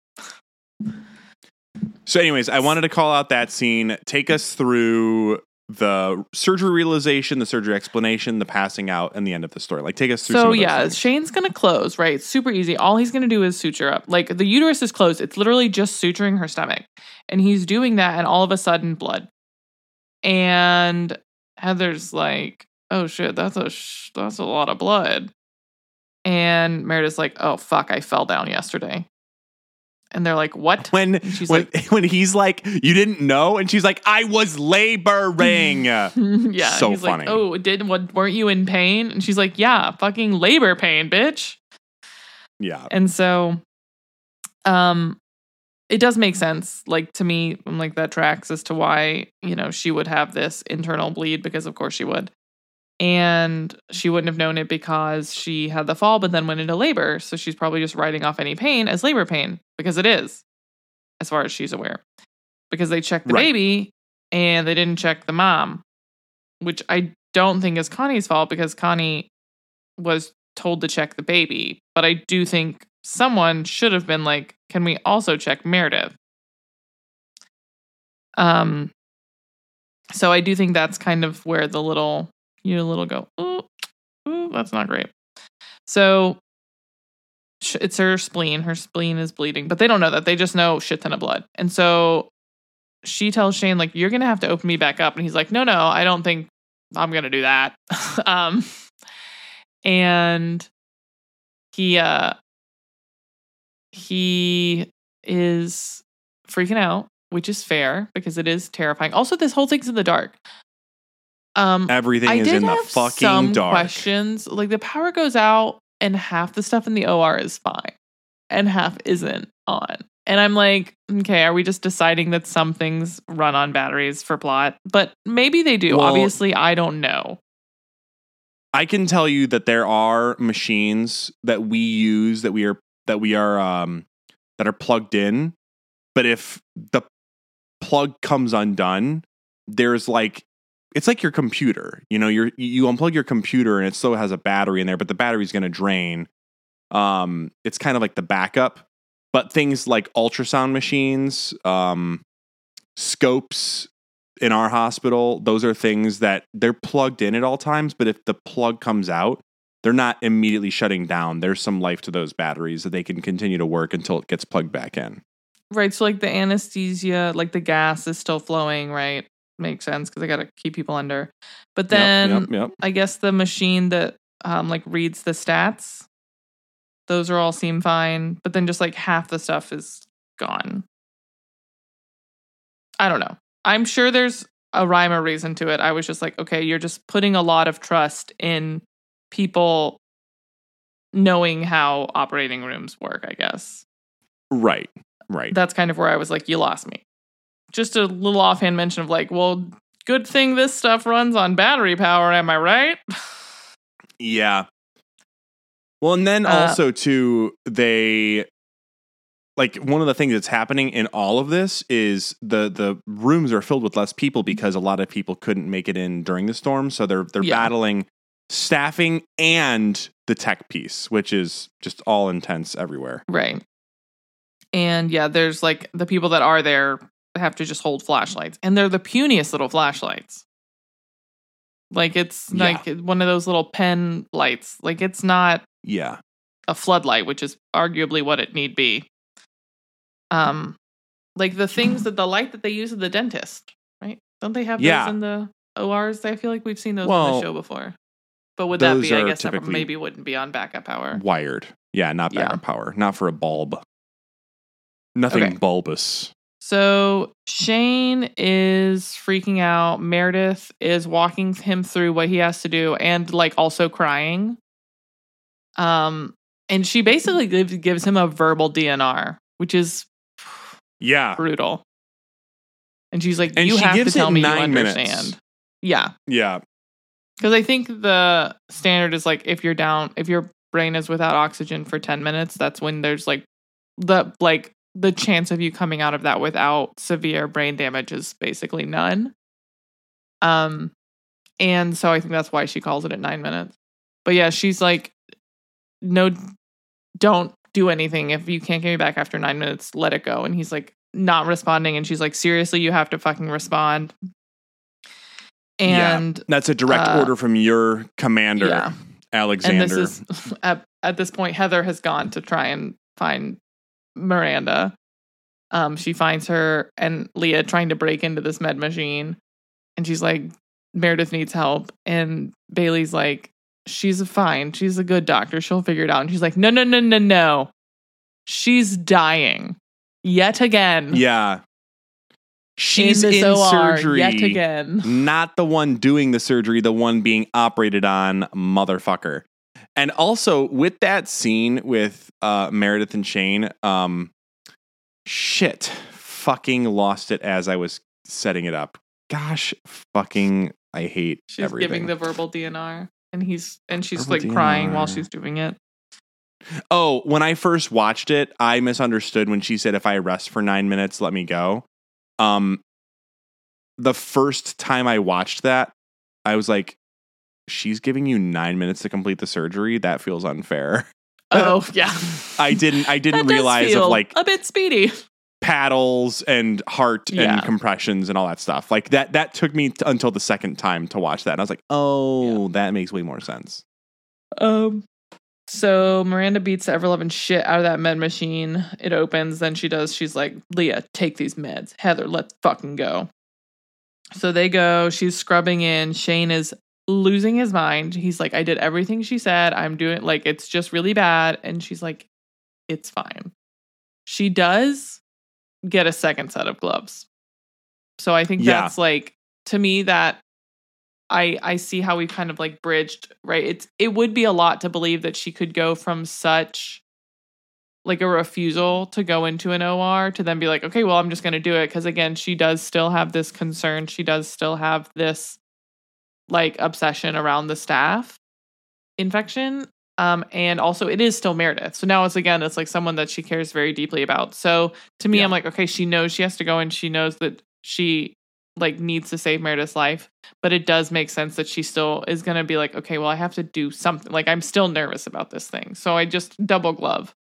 So, anyways, I wanted to call out that scene. Take us through the surgery realization, the surgery explanation, the passing out, and the end of the story. Like, take us through. So yeah, things. Shane's gonna close. Right, it's super easy. All he's gonna do is suture up. Like, the uterus is closed. It's literally just suturing her stomach, and he's doing that, and all of a sudden, blood. And Heather's like, oh shit, that's a sh- that's a lot of blood. And Meredith's like, oh fuck, I fell down yesterday. And they're like, what? When she's when, like, when he's like, you didn't know? And she's like, I was laboring. Yeah. So he's funny. Like, oh, did what weren't you in pain? And she's like, yeah, fucking labor pain, bitch. Yeah. And so um it does make sense, like, to me, like, that tracks as to why, you know, she would have this internal bleed, because of course she would. And she wouldn't have known it because she had the fall, but then went into labor. So she's probably just writing off any pain as labor pain, because it is, as far as she's aware. Because they checked the right. baby and they didn't check the mom, which I don't think is Connie's fault, because Connie was told to check the baby. But I do think someone should have been like, can we also check Meredith? Um, so I do think that's kind of where the little, you know, little go, ooh, ooh, that's not great. So it's her spleen. Her spleen is bleeding, but they don't know that. They just know shit ton of blood. And so she tells Shane, like, you're going to have to open me back up. And he's like, no, no, I don't think I'm going to do that. um, and he, uh, He is freaking out, which is fair because it is terrifying. Also, this whole thing's in the dark. Um, Everything I is did in the have fucking some dark. Questions, like, the power goes out and half the stuff in the O R is fine and half isn't on. And I'm like, okay, are we just deciding that some things run on batteries for plot? But maybe they do. Well, obviously, I don't know. I can tell you that there are machines that we use that we are that we are um, that are plugged in, but if the plug comes undone, there's like, it's like your computer. You know, you're you unplug your computer and it still has a battery in there, but the battery's going to drain. Um, it's kind of like the backup. But things like ultrasound machines, um, scopes in our hospital, those are things that they're plugged in at all times. But if the plug comes out, they're not immediately shutting down. There's some life to those batteries that they can continue to work until it gets plugged back in. Right. So like the anesthesia, like the gas is still flowing, right? Makes sense because they got to keep people under. But then yep, yep, yep. I guess the machine that um, like reads the stats Those are all seem fine. But then just like half the stuff is gone. I don't know. I'm sure there's a rhyme or reason to it. I was just like, okay, you're just putting a lot of trust in people knowing how operating rooms work, I guess. Right. Right. That's kind of where I was like, you lost me. Just a little offhand mention of like, well, good thing this stuff runs on battery power, am I right? Yeah. Well, and then Uh, also too, they like one of the things that's happening in all of this is the the rooms are filled with less people because a lot of people couldn't make it in during the storm, so they're they're Yeah. battling staffing and the tech piece, which is just all intense everywhere. Right. And yeah, there's like the people that are there have to just hold flashlights. And they're the puniest little flashlights. Like it's Yeah. like one of those little pen lights. Like it's not Yeah. a floodlight, which is arguably what it need be. Um, like the things that the light that they use at the dentist, right? Don't they have Yeah. those in the O Rs? I feel like we've seen those on Well, the show before. But would that those be? I are guess that typically maybe wouldn't be on backup power. Wired. Yeah, not Yeah. backup power. Not for a bulb. Nothing Okay. bulbous. So Shane is freaking out. Meredith is walking him through what he has to do and like also crying. Um, and she basically gives, gives him a verbal D N R, which is Yeah. brutal. And she's like, And you she have to gives tell it me you nine minutes. understand. Yeah. Yeah. Because I think the standard is like if you're down, if your brain is without oxygen for ten minutes, that's when there's like the like the chance of you coming out of that without severe brain damage is basically none. Um, and so I think that's why she calls it at nine minutes. But yeah, she's like, no, don't do anything. If you can't get me back after nine minutes, let it go. And he's like not responding. And she's like, seriously, you have to fucking respond. And yeah. That's a direct uh, order from your commander, yeah. Alexander. And this is at, at this point, Heather has gone to try and find Miranda. Um, she finds her and Leah trying to break into this med machine, and she's like, Meredith needs help. And Bailey's like, she's fine. She's a good doctor. She'll figure it out. And she's like, no, no, no, no, no. She's dying yet again. Yeah. She's in, this in O R surgery. yet again. Not the one doing the surgery, the one being operated on, motherfucker. And also with that scene with uh, Meredith and Shane, um, shit, fucking lost it as I was setting it up. Gosh, fucking, I hate She's everything. giving the verbal D N R, and he's and she's Verbal like D N R. crying while she's doing it. Oh, when I first watched it, I misunderstood when she said, if I rest for nine minutes, let me go. Um, the first time I watched that, I was like, she's giving you nine minutes to complete the surgery. That feels unfair. Oh yeah, I didn't, I didn't That does realize feel of like a bit speedy. paddles and heart Yeah. and compressions and all that stuff. Like that, that took me t- until the second time to watch that. And I was like, oh, that makes way more sense. Um. So Miranda beats the ever-loving shit out of that med machine. It opens. Then she does. She's like, Leah, take these meds. Heather, let's fucking go. So they go. She's scrubbing in. Shane is losing his mind. He's like, I did everything she said. I'm doing like it's just really bad. And she's like, it's fine. She does get a second set of gloves. So I think Yeah. that's like, to me, that I I see how we kind of like bridged, right? It's it would be a lot to believe that she could go from such like a refusal to go into an O R to then be like, okay, well, I'm just going to do it. Because again, she does still have this concern. She does still have this like obsession around the staph infection. Um, and also it is still Meredith. So now it's again, it's like someone that she cares very deeply about. So to me, Yeah. I'm like, okay, she knows she has to go and she knows that she like needs to save Meredith's life, but it does make sense that she still is going to be like, okay, well, I have to do something. Like I'm still nervous about this thing. So I just double glove.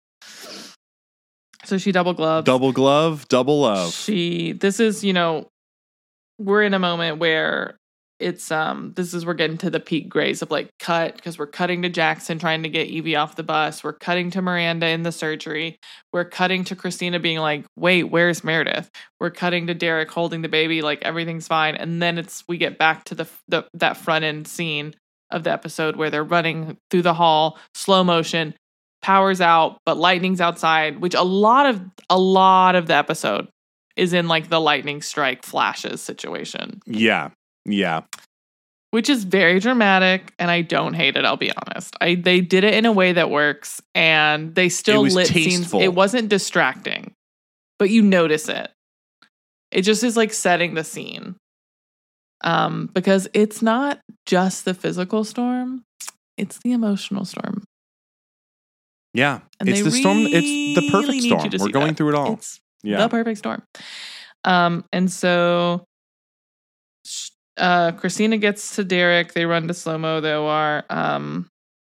So she double gloves. Double glove, double love. She, this is, you know, we're in a moment where it's, um, this is, we're getting to the peak grace of like cut, because we're cutting to Jackson trying to get Evie off the bus. We're cutting to Miranda in the surgery. We're cutting to Christina being like, wait, where's Meredith? We're cutting to Derek holding the baby, like everything's fine. And then it's, we get back to the, the that front end scene of the episode where they're running through the hall, slow motion. power's out, but lightning's outside, which a lot of a lot of the episode is in like the lightning strike flashes situation. Yeah. Yeah. Which is very dramatic, and I don't hate it, I'll be honest. I they did it in a way that works, and they still lit tasteful. scenes. It wasn't distracting, but you notice it. It just is like setting the scene. Um, because it's not just the physical storm, it's the emotional storm. Yeah. And it's they the storm. It's the perfect really need storm. you to We're see going that. through it all. It's Yeah. the perfect storm. Um, and so uh, Christina gets to Derek. They run to slow-mo, the O R. Um,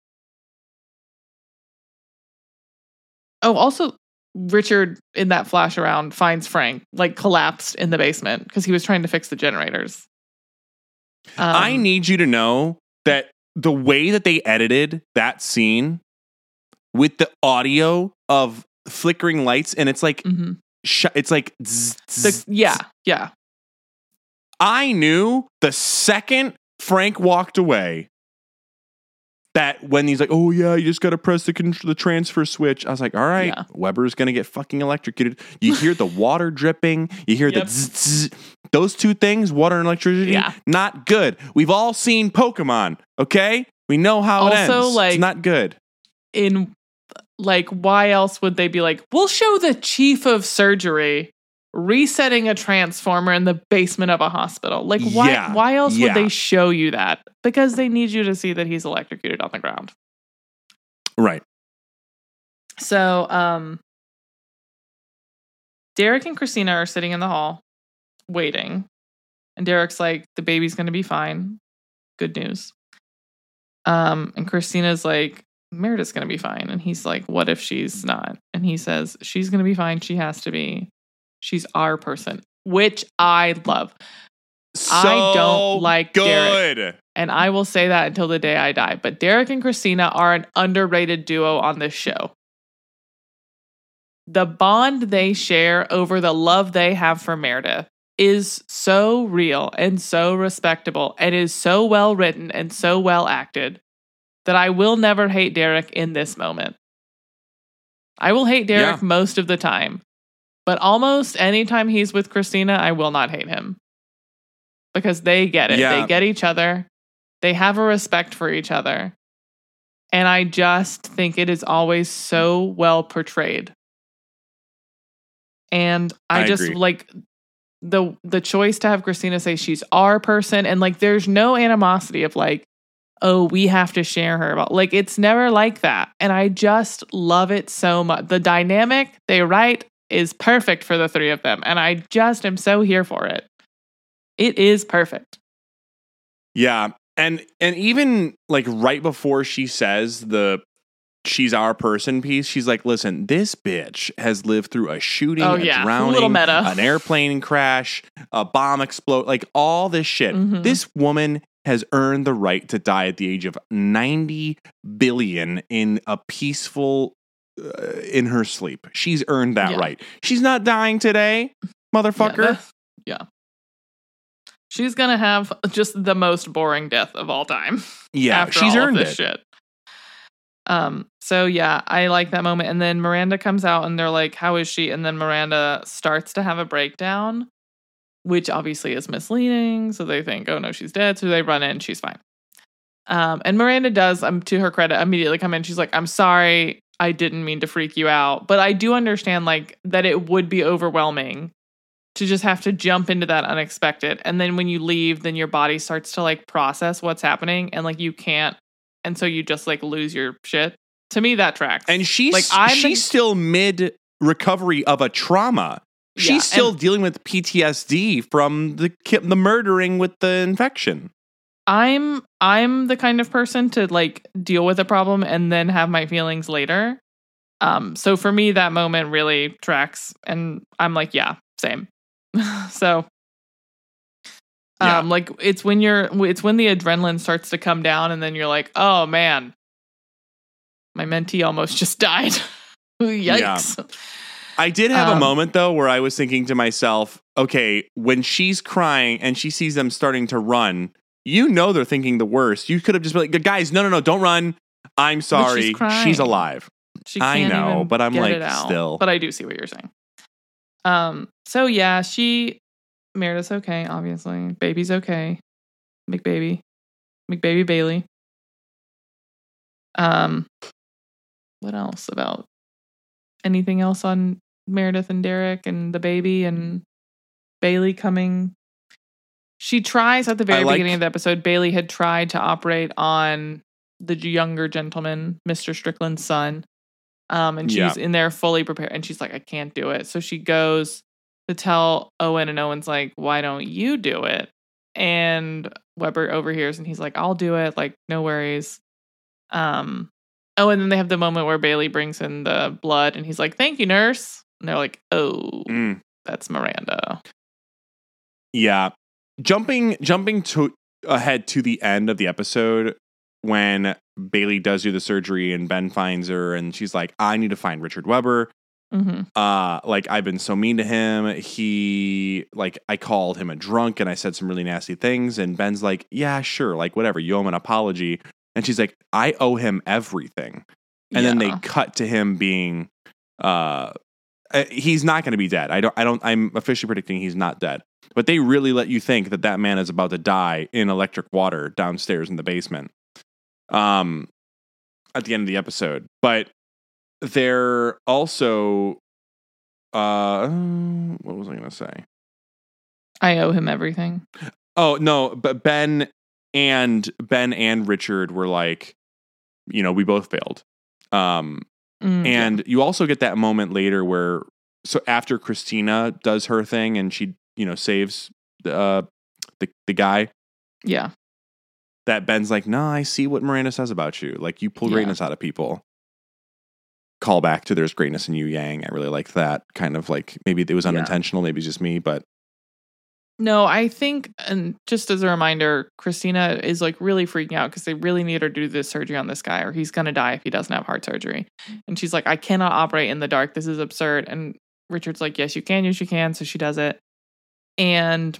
oh, also, Richard, in that flash around, finds Frank, like, collapsed in the basement because he was trying to fix the generators. Um, I need you to know that the way that they edited that scene with the audio of flickering lights, and it's like, mhm. sh- it's like, zzz, zzz, The, yeah, yeah. I knew the second Frank walked away that when he's like, oh yeah, you just got to press the con- the transfer switch. I was like, all right, Yeah. Weber's going to get fucking electrocuted. You hear the water dripping. You hear Yep. the zzz, zzz. Those two things, water and electricity, Yeah. not good. We've all seen Pokemon, okay? We know how it Also, ends. like- it's not good. In, like, why else would they be like, we'll show the chief of surgery resetting a transformer in the basement of a hospital? Like, why Yeah, why else yeah. would they show you that? Because they need you to see that he's electrocuted on the ground. Right. So, um, Derek and Christina are sitting in the hall waiting. And Derek's like, the baby's going to be fine. Good news. Um, and Christina's like, Meredith's going to be fine. And he's like, what if she's not? And he says, she's going to be fine. She has to be. She's our person, which I love. So I don't like good. Derek. And I will say that until the day I die. But Derek and Christina are an underrated duo on this show. The bond they share over the love they have for Meredith is so real and so respectable and is so well written and so well acted that I will never hate Derek in this moment. I will hate Derek Yeah. most of the time, but almost anytime he's with Christina, I will not hate him. Because they get it. Yeah. They get each other. They have a respect for each other. And I just think it is always so well portrayed. And I, I just agree. like the the choice to have Christina say she's our person, and like there's no animosity of like, oh, we have to share her about, like, it's never like that. And I just love it so much. The dynamic they write is perfect for the three of them, and I just am so here for it. It is perfect. Yeah. And and even like right before she says the she's our person piece, she's like, listen, this bitch has lived through a shooting, Oh, a yeah. drowning, Little meta. an airplane crash, a bomb explode, like all this shit. Mhm. This woman has earned the right to die at the age of ninety billion in a peaceful uh, in her sleep. She's earned that Yeah. right. She's not dying today, motherfucker. Yeah, that- yeah. She's gonna have just the most boring death of all time. Yeah, after she's all of earned this it. shit. Um. So yeah, I like that moment. And then Miranda comes out, and they're like, "How is she?" And then Miranda starts to have a breakdown, which obviously is misleading. So they think, "Oh no, she's dead." So they run in. She's fine. Um. And Miranda does, um, to her credit, immediately come in. She's like, "I'm sorry, I didn't mean to freak you out, but I do understand like that it would be overwhelming to just have to jump into that unexpected. And then when you leave, then your body starts to like process what's happening, and like you can't." And so you just like lose your shit. To me, that tracks. And she's like I'm she's the- still mid recovery of a trauma. She's Yeah, still and- dealing with P T S D from the ki- the murdering with the infection. I'm I'm the kind of person to like deal with a problem and then have my feelings later. Um, so for me, that moment really tracks, and I'm like, yeah, same. so, Yeah. um, like it's when you're, it's when the adrenaline starts to come down, and then you're like, oh man, my mentee almost just died. Yikes. I did have a Um, moment though where I was thinking to myself, okay, when she's crying and she sees them starting to run, you know they're thinking the worst. You could have just been like, guys, no, no, no, don't run. I'm sorry. crying. She's alive. She I can't know, even but I'm get like, it out. still. But I do see what you're saying. Um. So yeah, she Meredith's okay. Obviously, baby's okay. McBaby, McBaby Bailey. Um. What else about anything else on Meredith and Derek and the baby and Bailey coming? She tries at the very like, beginning of the episode. Bailey had tried to operate on the younger gentleman, Mister Strickland's son. Um, and she's Yeah. in there fully prepared. And she's like, I can't do it. So she goes to tell Owen, and Owen's like, why don't you do it? And Weber overhears, and he's like, I'll do it. Like, no worries. Um, oh, and then they have the moment where Bailey brings in the blood, and he's like, thank you, nurse. And they're like, oh, Mm. that's Miranda. Yeah. Jumping jumping to ahead to the end of the episode when Bailey does do the surgery and Ben finds her and she's like, I need to find Richard Weber. Mm-hmm. Uh, like I've been so mean to him. He like I called him a drunk and I said some really nasty things. And Ben's like, yeah, sure, like whatever. You owe him an apology. And she's like, I owe him everything. And yeah. then they cut to him being, uh, he's not going to be dead. I don't. I don't. I'm officially predicting he's not dead. But they really let you think that that man is about to die in electric water downstairs in the basement. Um, at the end of the episode, but they're also, uh, what was I going to say? I owe him everything. Oh no, but Ben and Ben and Richard were like, you know, we both failed. Um, Mm, and yeah. you also get that moment later where, so after Christina does her thing and she, you know, saves the uh, the the guy. Yeah. That Ben's like, no, I see what Miranda says about you. Like you pull Yeah. greatness out of people. Call back to there's greatness in you, Yang. I really like that kind of like maybe it was unintentional, maybe it's just me, but No, I think, and just as a reminder, Christina is like really freaking out because they really need her to do this surgery on this guy or he's going to die if he doesn't have heart surgery. And she's like, I cannot operate in the dark. This is absurd. And Richard's like, yes, you can. Yes, you can. So she does it. And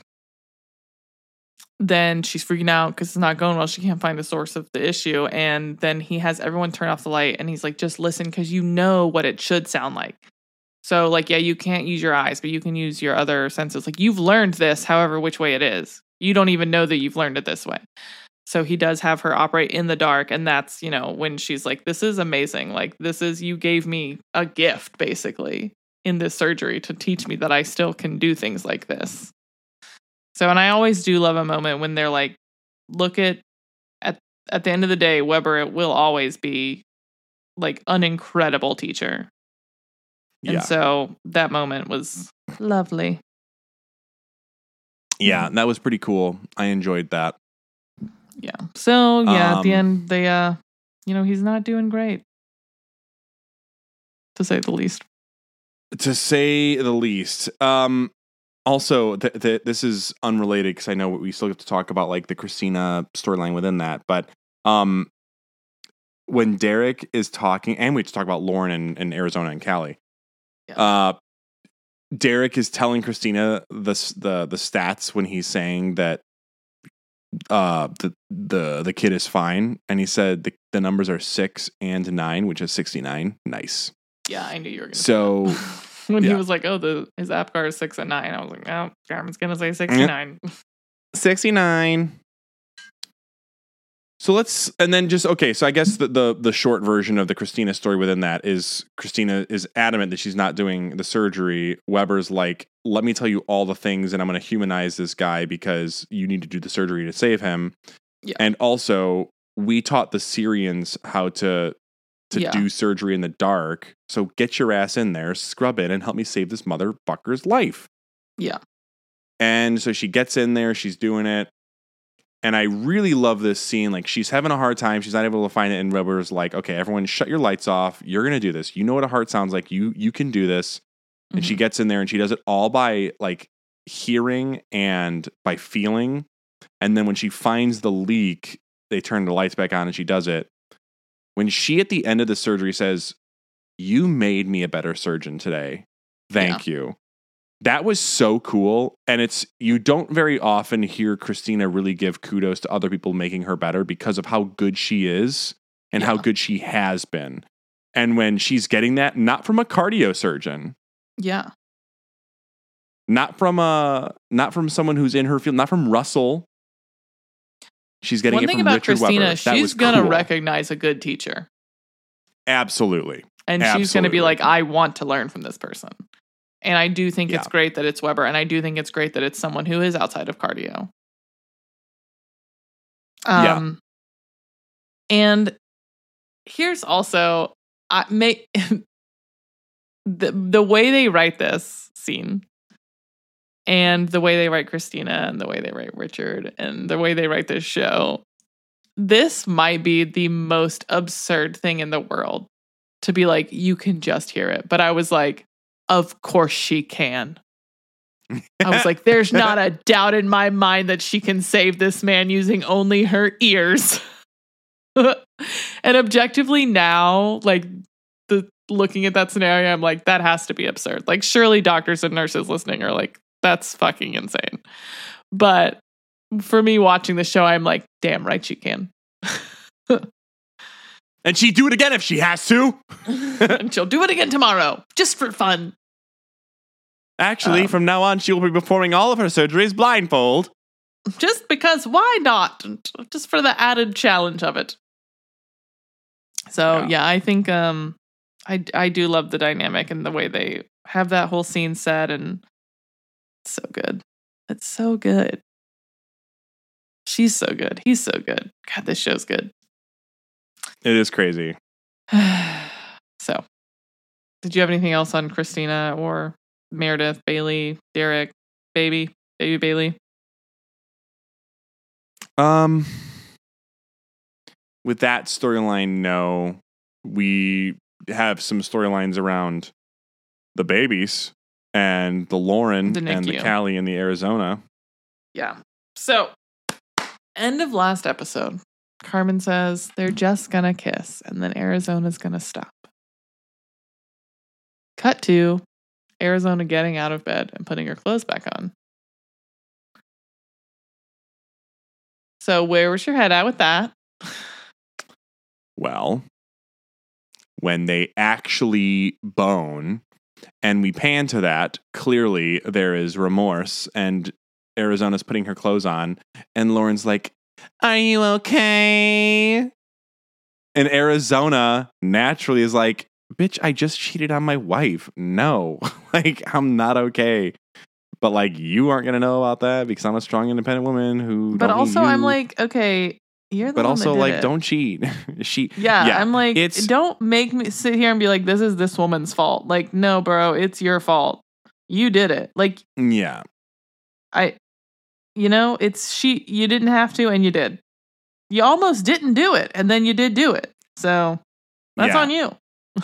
then she's freaking out because it's not going well. She can't find the source of the issue. And then he has everyone turn off the light and he's like, just listen because you know what it should sound like. So, like, yeah, you can't use your eyes, but you can use your other senses. Like, you've learned this, however, which way it is. You don't even know that you've learned it this way. So he does have her operate in the dark. And that's, you know, when she's like, this is amazing. Like, this is, you gave me a gift, basically, in this surgery to teach me that I still can do things like this. So, and I always do love a moment when they're like, look at, at, at the end of the day, Weber, it will always be, like, an incredible teacher. And yeah. so that moment was lovely. Yeah, that was pretty cool. I enjoyed that. Yeah. So, yeah, Um, at the end, they, uh, you know, he's not doing great. To say the least. To say the least. Um, also, th- th- this is unrelated because I know we still have to talk about like the Christina storyline within that. But um, when Derek is talking, and we have to talk about Lauren and, and Arizona and Cali. Yeah. Uh, Derek is telling Christina the the the stats when he's saying that uh the the the kid is fine, and he said the the numbers are six and nine, which is sixty-nine. Nice. Yeah, I knew you were going to So say that. When yeah. he was like, oh, the his Apgar is six and nine, I was like, oh, Garmin's going to say sixty-nine. sixty-nine. So let's, and then just, okay, so I guess the, the the short version of the Christina story within that is Christina is adamant that she's not doing the surgery. Weber's like, let me tell you all the things and I'm going to humanize this guy because you need to do the surgery to save him. Yeah. And also, we taught the Syrians how to to Yeah. do surgery in the dark. So get your ass in there, scrub in, and help me save this motherfucker's life. Yeah. And so she gets in there, she's doing it. And I really love this scene. Like, she's having a hard time. She's not able to find it. And Weber's like, okay, everyone shut your lights off. You're going to do this. You know what a heart sounds like. You you can do this. And Mhm. she gets in there and she does it all by, like, hearing and by feeling. And then when she finds the leak, they turn the lights back on and she does it. When she, at the end of the surgery, says, you made me a better surgeon today. Thank you. That was so cool. And it's, you don't very often hear Christina really give kudos to other people making her better because of how good she is and how Yeah. good she has been. And when she's getting that, not from a cardio surgeon, Yeah. not from a, not from someone who's in her field, not from Russell. She's getting One it thing from about Richard Christina, Weber. That she's was going to cool. recognize a good teacher. Absolutely. And she's going to be Absolutely. like, I want to learn from this person. And I do think it's Yeah. great that it's Weber. And I do think it's great that it's someone who is outside of cardio. Yeah. Um, and here's also, I may, the, the way they write this scene and the way they write Christina and the way they write Richard and the way they write this show, this might be the most absurd thing in the world to be like, you can just hear it. But I was like, of course she can. I was like, there's not a doubt in my mind that she can save this man using only her ears. And objectively now, like the looking at that scenario, I'm like, that has to be absurd. Like surely doctors and nurses listening are like, that's fucking insane. But for me watching the show, I'm like, damn right she can. And she'd do it again if she has to. And she'll do it again tomorrow, just for fun. Actually, Um, from now on, she will be performing all of her surgeries blindfold. Just because, why not? Just for the added challenge of it. So Yeah. yeah, I think um, I I do love the dynamic and the way they have that whole scene set, and it's so good. It's so good. She's so good. He's so good. God, this show's good. It is crazy. So, did you have anything else on Christina or Meredith, Bailey, Derek, Baby, Baby Bailey? Um, with that storyline, no. We have some storylines around the babies and the Lauren The and the NICU. Callie in the Arizona. Yeah. So, end of last episode, Carmen says they're just gonna kiss, and then Arizona's gonna stop. Cut to Arizona getting out of bed and putting her clothes back on. So, where was your head at with that? Well, when they actually bone and we pan to that, clearly there is remorse and Arizona's putting her clothes on and Lauren's like, "Are you okay?" And Arizona naturally is like, "Bitch, I just cheated on my wife. No, like I'm not okay." But like you aren't gonna know about that because I'm a strong, independent woman who. But don't need also, I'm you. like, okay, you're the But one also, that did like, it. don't cheat. she. Yeah, I'm like, it's don't make me sit here and be like, this is this woman's fault. Like, no, bro, it's your fault. You did it. Like, yeah. I, you know, it's she, you didn't have to, and you did. You almost didn't do it, and then you did do it. So that's Yeah. on you.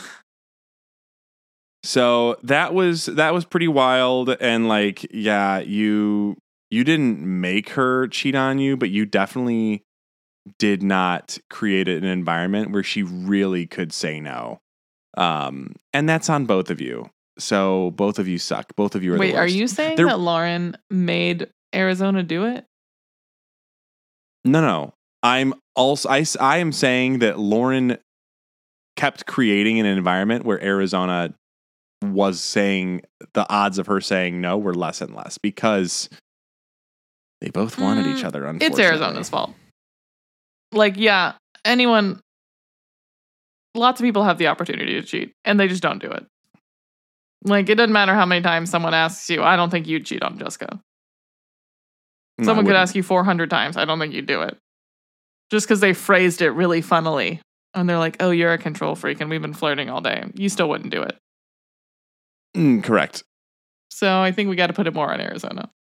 So that was that was pretty wild, and like, yeah, you you didn't make her cheat on you, but you definitely did not create an environment where she really could say no. Um, and that's on both of you. So both of you suck. Both of you are Wait, the are worst. you saying There- that Lauren made Arizona do it? No, no. I'm also I, s- I am saying that Lauren kept creating an environment where Arizona was saying the odds of her saying no were less and less because they both wanted Mm, each other. It's Unfortunately, Arizona's fault. Like, yeah, anyone, lots of people have the opportunity to cheat, and they just don't do it. Like, it doesn't matter how many times someone asks you, I don't think you'd cheat on Jessica. No, I Someone could wouldn't. ask you four hundred times, I don't think you'd do it. Just because they phrased it really funnily. And they're like, oh, you're a control freak, and we've been flirting all day. You still wouldn't do it. Mm, correct. So I think we got to put it more on Arizona.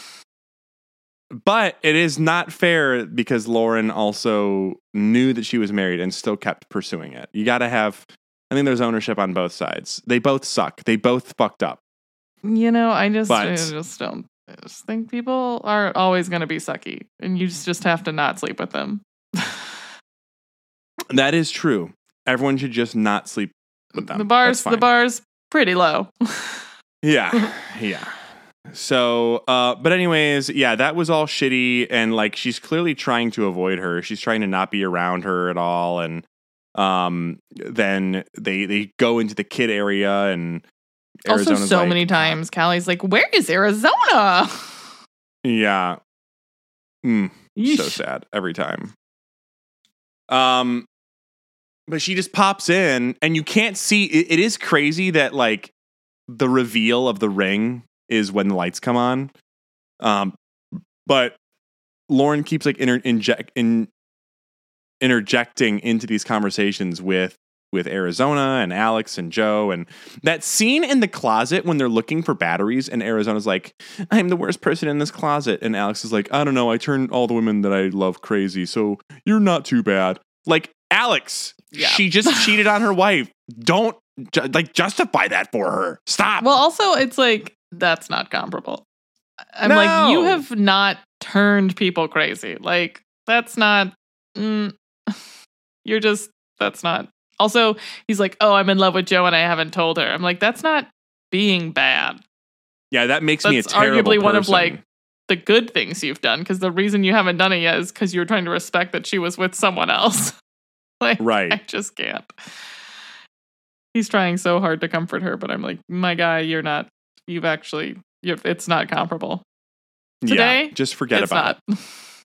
But it is not fair because Lauren also knew that she was married and still kept pursuing it. You got to have, I think there's ownership on both sides. They both suck. They both fucked up. You know, I just, But- I just don't. I just think people are always going to be sucky, and you just, just have to not sleep with them. That is true. Everyone should just not sleep with them. The bar's That's fine. the bar's pretty low. Yeah, yeah. So, uh, but anyways, yeah, that was all shitty, and like she's clearly trying to avoid her. She's trying to not be around her at all, and Um, then they they go into the kid area, and Arizona's also so like, many times Callie's like, where is Arizona? Yeah. Mm, so Yeesh. sad every time. Um, but she just pops in, and you can't see. It, it is crazy that like the reveal of the ring is when the lights come on. Um, but Lauren keeps like inter- inject in interjecting into these conversations with with Arizona and Alex and Joe, and that scene in the closet when they're looking for batteries, and Arizona's like, I'm the worst person in this closet, and Alex is like, I don't know, I turn all the women that I love crazy, so you're not too bad. Like, Alex, Yeah. she just cheated on her wife. Don't ju- like justify that for her. Stop. Well, also, it's like, that's not comparable. I'm No. like, you have not turned people crazy. Like, that's not, mm, you're just, that's not. Also, he's like, oh, I'm in love with Joe and I haven't told her. I'm like, that's not being bad. Yeah, that makes That's me a terrible arguably one of person. like the good things you've done, because the reason you haven't done it yet is because you were trying to respect that she was with someone else. Like, Right. I just can't. He's trying so hard to comfort her, but I'm like, my guy, you're not, you've actually, you've, it's not comparable. Today, yeah, just forget it's about not.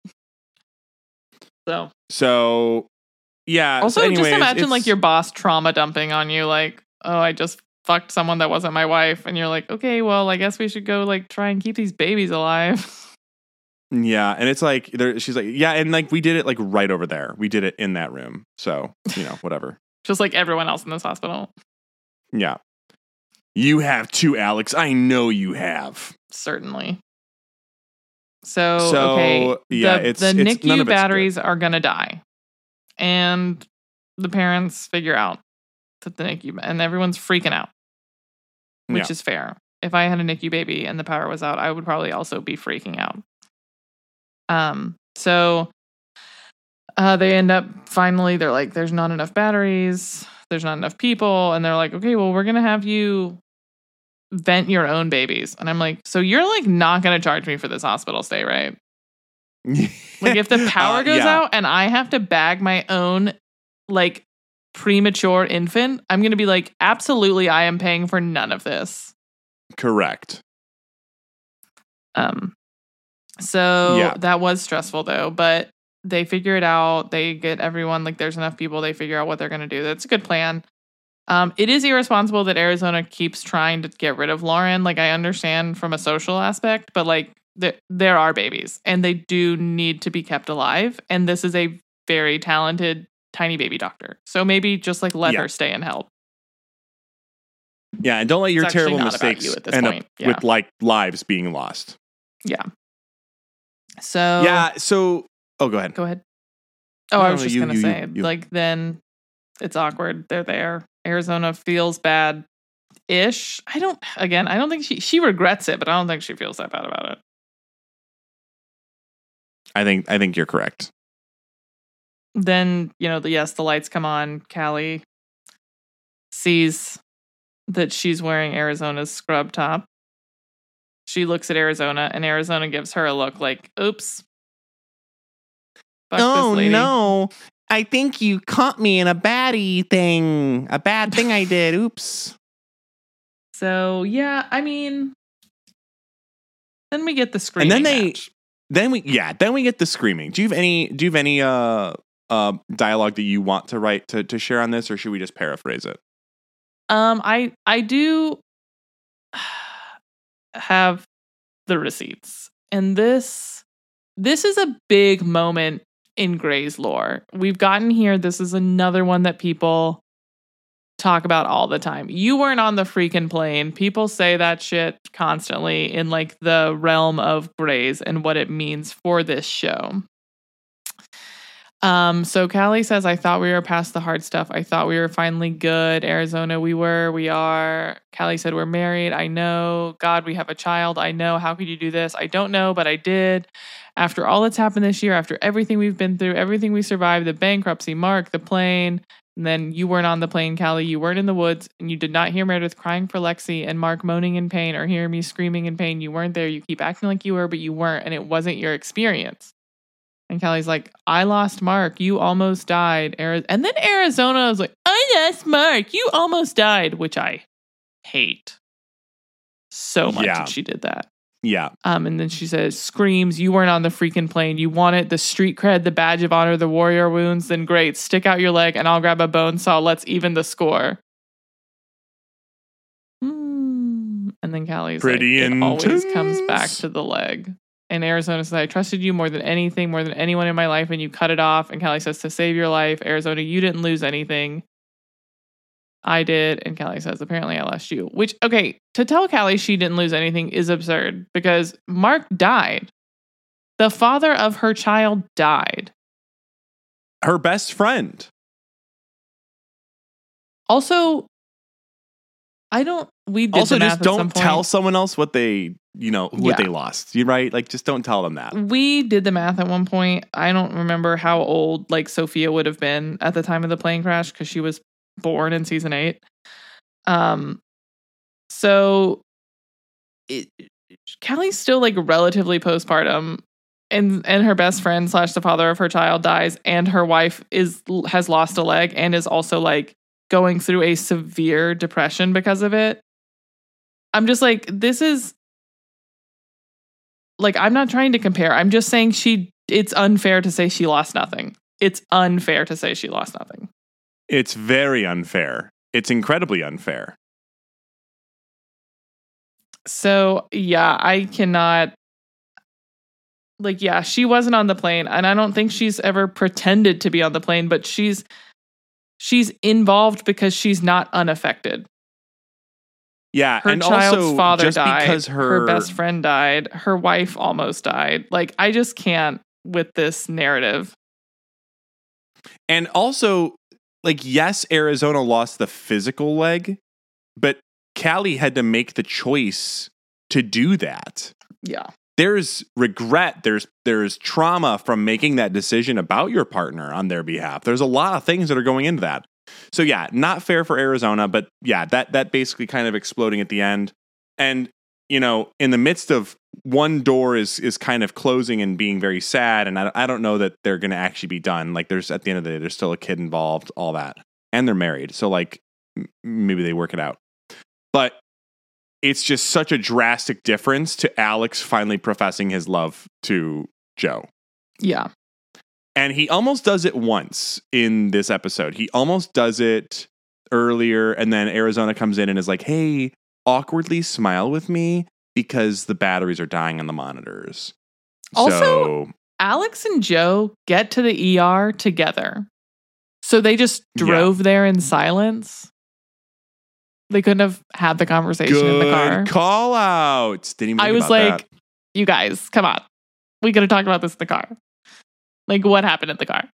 So, it. So, yeah. also so anyways, just imagine it's- like your boss trauma dumping on you, like, oh, I just fucked someone that wasn't my wife. And you're like, okay, well, I guess we should go like try and keep these babies alive. Yeah, and it's like there, she's like, yeah, and like we did it like right over there. We did it in that room. So, you know, whatever. Just like everyone else in this hospital. Yeah. You have too, Alex. I know you have. Certainly. So, So, okay, yeah, the, it's- the it's- none NICU of it's batteries are going to die. And the parents figure out that the NICU, and everyone's freaking out, which Yeah. is fair. If I had a NICU baby and the power was out, I would probably also be freaking out. Um, so uh, they end up finally, they're like, there's not enough batteries, there's not enough people. And they're like, okay, well, we're going to have you vent your own babies. And I'm like, so you're like not going to charge me for this hospital stay, right? Like if the power Uh, goes yeah. out and I have to bag my own like premature infant, I'm going to be like, absolutely, I am paying for none of this. Correct. Um, so Yeah. that was stressful though, but they figure it out. They get everyone, like there's enough people, they figure out what they're going to do. That's a good plan. Um, it is irresponsible that Arizona keeps trying to get rid of Lauren. Like I understand from a social aspect, but like there, there are babies and they do need to be kept alive. And this is a very talented tiny baby doctor. So maybe just like let Yeah. her stay and help. Yeah, and don't let your It's actually terrible not about mistakes you at this end point. up Yeah. with like lives being lost. Yeah. So Yeah, so oh go ahead. go ahead. Oh, No, I was no, just you- going to you- say, you- you. like, then it's awkward. They're there. Arizona feels bad ish. I don't, again, I don't think she, she regrets it, but I don't think she feels that bad about it. I think I think you're correct. Then, you know, the, yes, the lights come on. Callie sees that she's wearing Arizona's scrub top. She looks at Arizona and Arizona gives her a look like, oops. Fuck this lady. no. I think you caught me in a baddie thing. A bad thing I did. Oops. So, yeah, I mean, then we get the screaming And then they match. then we yeah, then we get the screaming. Do you have any do you have any uh uh dialogue that you want to write to, to share on this, or should we just paraphrase it? Um, I I do have the receipts, and this this is a big moment in Grey's lore. We've gotten here. This is another one that people talk about all the time. You weren't on the freaking plane. People say that shit constantly in like the realm of Grey's and what it means for this show. Um, so Callie says, I thought we were past the hard stuff. I thought we were finally good. Arizona, we were, we are. Callie said, we're married. I know. God, we have a child. I know. How could you do this? I don't know, but I did. After all that's happened this year, after everything we've been through, everything we survived, the bankruptcy, Mark, the plane, and then you weren't on the plane, Callie. You weren't in the woods, and you did not hear Meredith crying for Lexi and Mark moaning in pain or hear me screaming in pain. You weren't there. You keep acting like you were, but you weren't, and it wasn't your experience. And Callie's like, I lost Mark. You almost died. Ari- and then Arizona was like, I lost Mark. You almost died, which I hate so much Yeah. that she did that. Yeah. Um, and then she says, screams, you weren't on the freaking plane. You wanted the street cred, the badge of honor, the warrior wounds. Then great. Stick out your leg and I'll grab a bone saw. Let's even the score. Mm. And then Callie's Pretty like, it always intense. comes back to the leg. And Arizona says, I trusted you more than anything, more than anyone in my life, and you cut it off. And Callie says, to save your life. Arizona, you didn't lose anything. I did. And Callie says, apparently I lost you. Which, okay, to tell Callie she didn't lose anything is absurd because Mark died. The father of her child died. Her best friend. Also, I don't, we did Also, the math just at some don't point. tell someone else what they, you know, what Yeah. they lost. You right? Like, just don't tell them that. We did the math at one point. I don't remember how old like Sophia would have been at the time of the plane crash because she was born in season eight. Um, so it, Callie's still like relatively postpartum, and and her best friend slash the father of her child dies, and her wife is has lost a leg and is also like going through a severe depression because of it. I'm just like, this is like, I'm not trying to compare. I'm just saying she, it's unfair to say she lost nothing. It's unfair to say she lost nothing. It's very unfair. It's incredibly unfair. So, yeah, I cannot, like, yeah, she wasn't on the plane, and I don't think she's ever pretended to be on the plane, but she's, she's involved because she's not unaffected. Yeah, Her and child's also father just died. because her, her best friend died. Her wife almost died. Like, I just can't with this narrative. and also like yes, Arizona lost the physical leg, but Callie had to make the choice to do that. Yeah. There's regret. There's there's trauma from making that decision about your partner on their behalf. There's a lot of things that are going into that. So yeah, not fair for Arizona, but yeah, that that basically kind of exploding at the end. And you know, in the midst of one door is is kind of closing and being very sad, and I, I don't know that they're going to actually be done. Like there's at the end of the day, there's still a kid involved, all that, and they're married. So like m- maybe they work it out. But it's just such a drastic difference to Alex finally professing his love to Joe. Yeah. And he almost does it once in this episode. He almost does it earlier, and then Arizona comes in and is like, hey, awkwardly smile with me because the batteries are dying on the monitors. Also, so, Alex and Joe get to the E R together. So they just drove there in silence. They couldn't have had the conversation good in the car. call out. Didn't even think I was about like, that. you guys, come on. We could have talked about this in the car. Like, what happened in the car?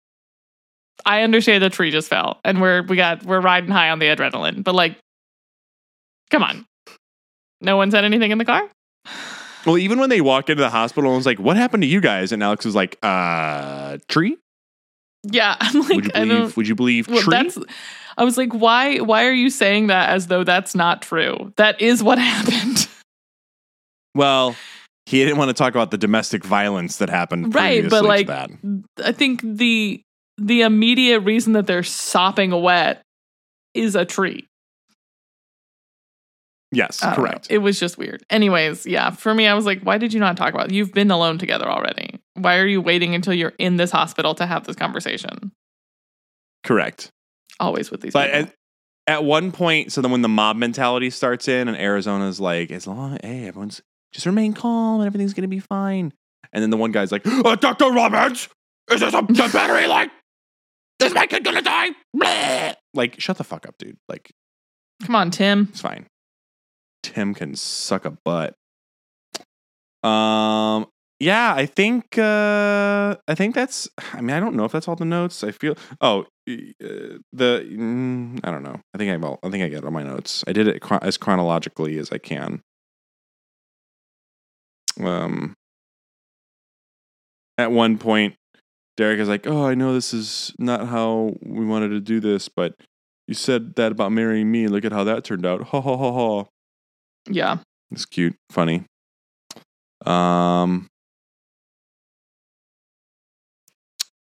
I understand the tree just fell and we're we got we're riding high on the adrenaline, but like, come on. No one said anything in the car? Well, even when they walked into the hospital and was like, what happened to you guys? And Alex was like, uh, tree? Yeah. I'm like, Would you I don't believe, would you believe well, tree? that's I was like, why why are you saying that as though that's not true? That is what happened. Well, he didn't want to talk about the domestic violence that happened Right, but previously like to that. I think the the immediate reason that they're sopping wet is a tree. Yes, I don't correct. know. It was just weird. Anyways, yeah, for me, I was like, why did you not talk about it? You've been alone together already. Why are you waiting until you're in this hospital to have this conversation? Correct. Always with these But people. at, at one point, so then when the mob mentality starts in and Arizona's like, as long, hey, everyone's just remain calm and everything's going to be fine. And then the one guy's like, uh, Doctor Roberts, is this a the battery like, is my kid going to die? Bleh. Like, shut the fuck up, dude. Like, Come on, Tim. it's fine. Tim can suck a butt. Um, yeah, I think, uh, I think that's, I mean, I don't know if that's all the notes. I feel, oh, uh, the, mm, I don't know. I think I, well, I think I get all my notes. I did it chron- as chronologically as I can. Um, at one point, Derek is like, oh, I know this is not how we wanted to do this, but you said that about marrying me. Look at how that turned out. Ha ha ha ha. Yeah. It's cute, funny. Um,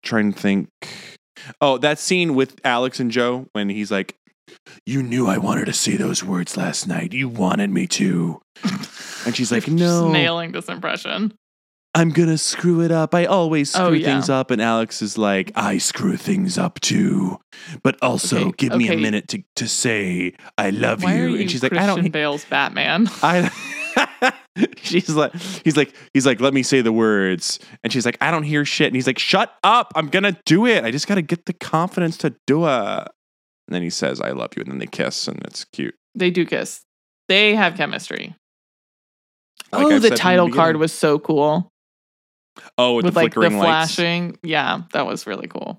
trying to think. Oh, that scene with Alex and Joe when he's like, "You knew I wanted to say those words last night. You wanted me to." And she's like, "No. Just nailing this impression. I'm going to screw it up. I always screw Oh, yeah. things up." And Alex is like, "I screw things up too. But also Okay, give me a okay. minute to, to say I love Why you." are you And she's like, Christian "I don't Bale's Batman? I She's like he's like he's like, "Let me say the words." And she's like, "I don't hear shit." And he's like, "Shut up. I'm going to do it. I just got to get the confidence to do it." And then he says, "I love you." And then they kiss and it's cute. They do kiss. They have chemistry. Like oh, I've the said from title the card beginning. was so cool. Oh, with, With the like the flickering lights. flashing. Yeah, that was really cool.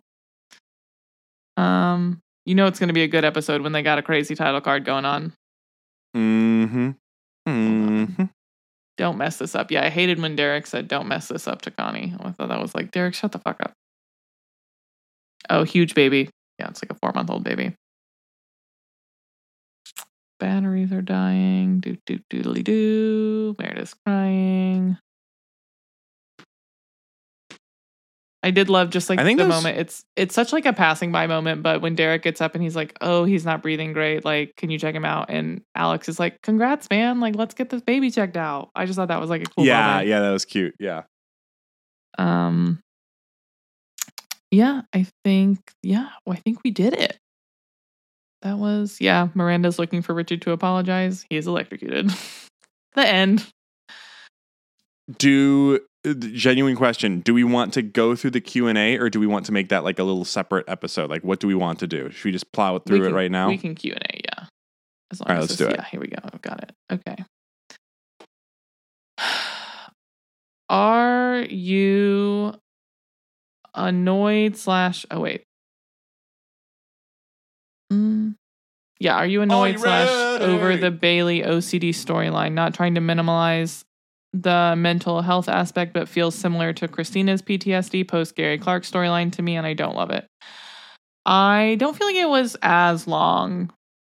Um, you know it's going to be a good episode when they got a crazy title card going on. Mm-hmm. Mm-hmm. Don't mess this up. Yeah, I hated when Derek said, "Don't mess this up" to Connie. I thought that was like, Derek, shut the fuck up. Oh, huge baby. Yeah, it's like a four-month-old baby. Batteries are dying. Doo doo doodly doo. Meredith's crying. I did love just like I the think those- moment. It's it's such like a passing by moment, but when Derek gets up and he's like, "Oh, he's not breathing great. Like, can you check him out?" And Alex is like, "Congrats, man. Like, let's get this baby checked out." I just thought that was like a cool Yeah, moment. yeah, that was cute. Yeah. Um Yeah, I think yeah, well, I think we did it. That was yeah, Miranda's looking for Richard to apologize. He is electrocuted. The end. Do genuine question, do we want to go through the Q and A or do we want to make that like a little separate episode? Like what do we want to do? Should we just plow through We it can- right now? We can Q and A, yeah. As long All right, as let's this- do it. Yeah, here we go. I've got it. Okay. Are you annoyed slash oh wait. Mm. Yeah, are you annoyed you slash ready? over the Bailey O C D storyline, not trying to minimize the mental health aspect, but feels similar to Christina's P T S D post Gary Clark storyline to me, and I don't love it. I don't feel like it was as long.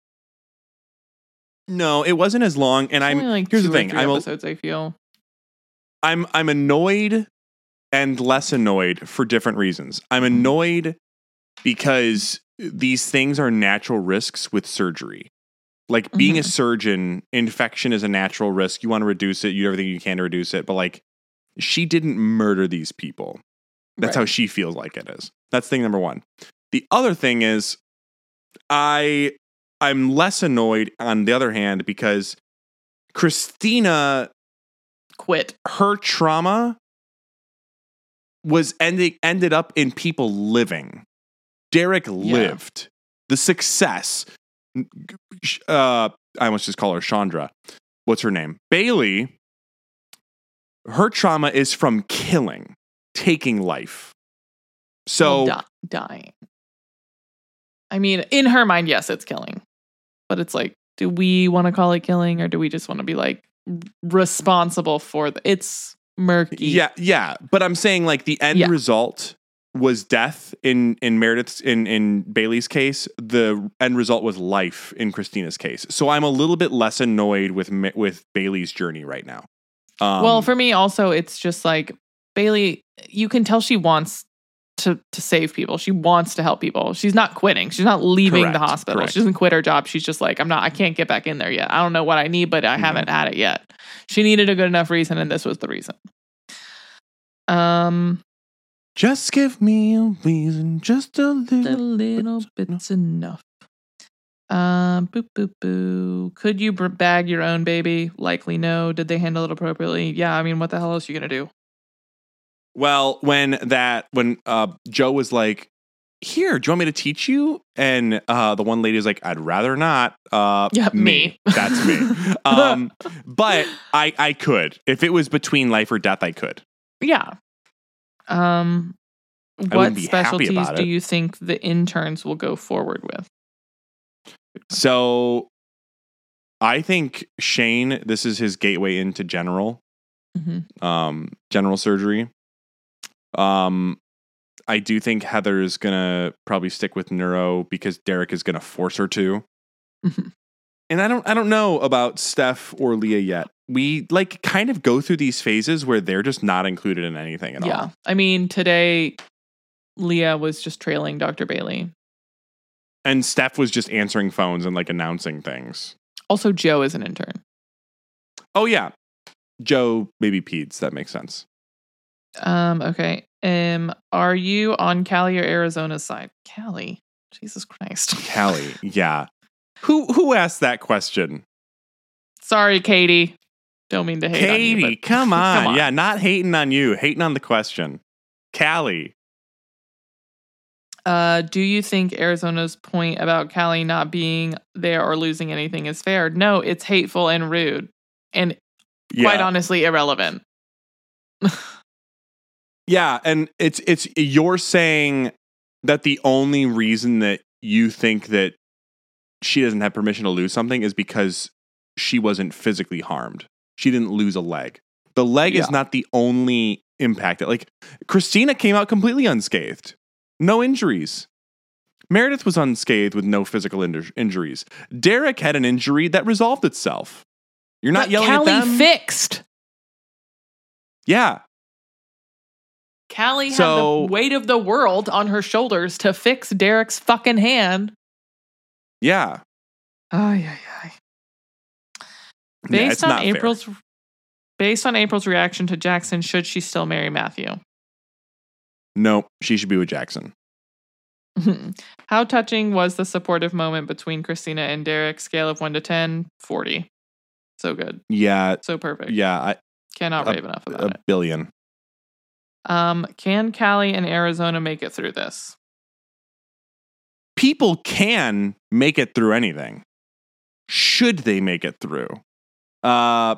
No, it wasn't as long. And I'm Only like here's two the or thing. three I'm a, episodes, I feel. I'm I'm annoyed and less annoyed for different reasons. I'm annoyed because these things are natural risks with surgery. Like being Mhm. a surgeon, infection is a natural risk. You want to reduce it. You do everything you can to reduce it. But like, she didn't murder these people. That's how Right. she feels like it is. That's thing number one. The other thing is, I I'm less annoyed on the other hand because Christina, Quit. her trauma was ending ended up in people living. Derek lived. The success. Uh, I almost just call her Chandra. What's her name? Bailey. Her trauma is from killing, taking life. So Well, di- dying. I mean, in her mind, yes, it's killing. But it's like, do we want to call it killing or do we just want to be like responsible for the, it's murky. yeah, yeah. But I'm saying like the end Yeah. result was death in in Meredith's in in Bailey's case. The end result was life in Christina's case. So I'm a little bit less annoyed with Ma- with Bailey's journey right now. Um, Well, for me also, it's just like Bailey, you can tell she wants to to save people. She wants to help people. She's not quitting. She's not leaving the Correct, hospital. correct. She doesn't quit her job. She's just like, I'm not, I can't get back in there yet. I don't know what I need, but I Mhm. haven't had it yet. She needed a good enough reason, and this was the reason. Um, just give me a reason, just a a little. little bit's enough. Um, boo, boo, boo. Could you br- bag your own baby? Likely no. Did they handle it appropriately? Yeah. I mean, what the hell else are you gonna do? Well, when that when uh, Joe was like, "Here, do you want me to teach you?" and uh, the one lady was like, "I'd rather not." Uh, Yeah, me. That's me. um, but I I could if it was between life or death. I could. Yeah. Um, wouldn't what be happy specialties about do it. you think the interns will go forward with? So I think Shane, this is his gateway into general, Mm-hmm. um, general surgery. Um, I do think Heather is gonna probably stick with neuro because Derek is gonna force her to. Mhm. And I don't, I don't know about Steph or Leah yet. We like kind of go through these phases where they're just not included in anything at Yeah. all. I mean, today Leah was just trailing Doctor Bailey. And Steph was just answering phones and like announcing things. Also, Joe is an intern. Oh, yeah. Joe, maybe Peds. That makes sense. Um, okay. Um, are you on Callie or Arizona's side? Callie. Jesus Christ. Callie. Yeah. Who who asked that question? Sorry, Katie. Don't mean to hate Katie, on you. But come, on. come on. Yeah, not hating on you. Hating on the question. Callie. Uh, do you think Arizona's point about Callie not being there or losing anything is fair? No, it's hateful and rude. And quite Yeah. honestly, irrelevant. Yeah, and it's it's you're saying that the only reason that you think that she doesn't have permission to lose something is because she wasn't physically harmed. She didn't lose a leg. The leg Yeah. is not the only impact. Like Christina came out completely unscathed. No injuries. Meredith was unscathed with no physical inju- injuries. Derek had an injury that resolved itself. You're not But yelling Callie at them. fixed. Yeah. Callie So- had the weight of the world on her shoulders to fix Derek's fucking hand. Yeah. Ay, ay, ay. Yeah, Based it's on not fair. April's based on April's reaction to Jackson, should she still marry Matthew? No, she should be with Jackson. How touching was the supportive moment between Christina and Derek? Scale of one to ten, forty. So good. Yeah. So perfect. Yeah. I, Cannot a- rave enough about a it. billion. Um, can Callie and Arizona make it through this? People can make it through anything. Should they make it through? Uh,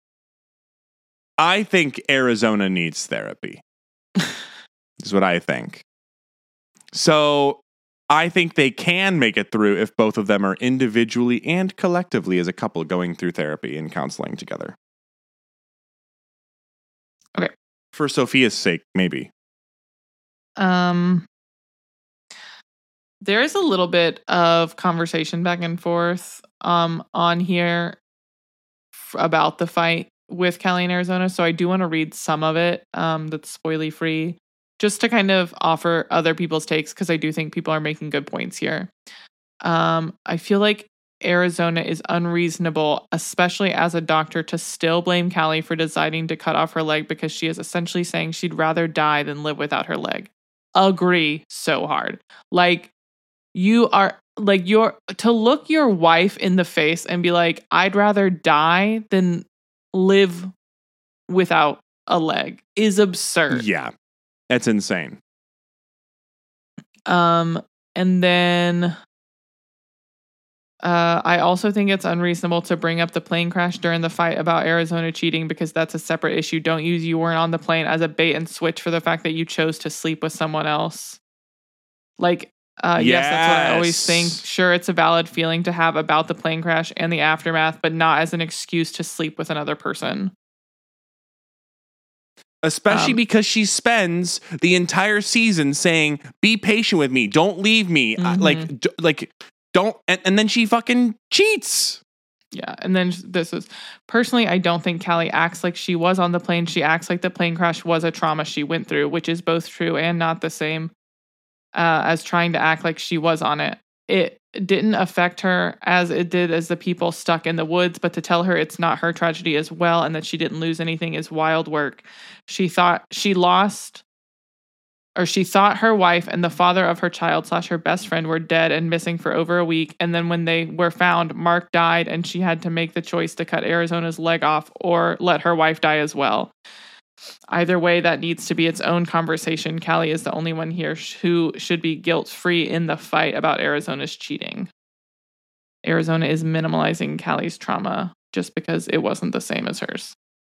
I think Arizona needs therapy. Is what I think. So I think they can make it through if both of them are individually and collectively as a couple going through therapy and counseling together. Okay. For Sophia's sake, maybe. Um, there is a little bit of conversation back and forth um, on here f- about the fight with Callie and Arizona. So I do want to read some of it um, that's spoily free, just to kind of offer other people's takes, because I do think people are making good points here. Um, I feel like Arizona is unreasonable, especially as a doctor, to still blame Callie for deciding to cut off her leg because she is essentially saying she'd rather die than live without her leg. Agree so hard. Like, you are, like, you're, to look your wife in the face and be like, I'd rather die than live without a leg is absurd. Yeah. That's insane. Um, and then uh, I also think it's unreasonable to bring up the plane crash during the fight about Arizona cheating, because that's a separate issue. Don't use you weren't on the plane as a bait and switch for the fact that you chose to sleep with someone else. Like, uh, yes. yes, that's what I always think. Sure, it's a valid feeling to have about the plane crash and the aftermath, but not as an excuse to sleep with another person. Especially Um, because she spends the entire season saying, "Be patient with me, don't leave me." I- Mhm. like, d- like, don't. And, and then she fucking cheats. Yeah, and then this is personally, I don't think Callie acts like she was on the plane. She acts like the plane crash was a trauma she went through, which is both true and not the same uh, as trying to act like she was on it. It didn't affect her as it did as the people stuck in the woods, but to tell her it's not her tragedy as well and that she didn't lose anything is wild work. She thought she lost, or she thought her wife and the father of her child slash her best friend were dead and missing for over a week. And then when they were found, Mark died and she had to make the choice to cut Arizona's leg off or let her wife die as well. Either way, that needs to be its own conversation. Callie is the only one here sh- who should be guilt-free in the fight about Arizona's cheating. Arizona is minimalizing Callie's trauma just because it wasn't the same as hers.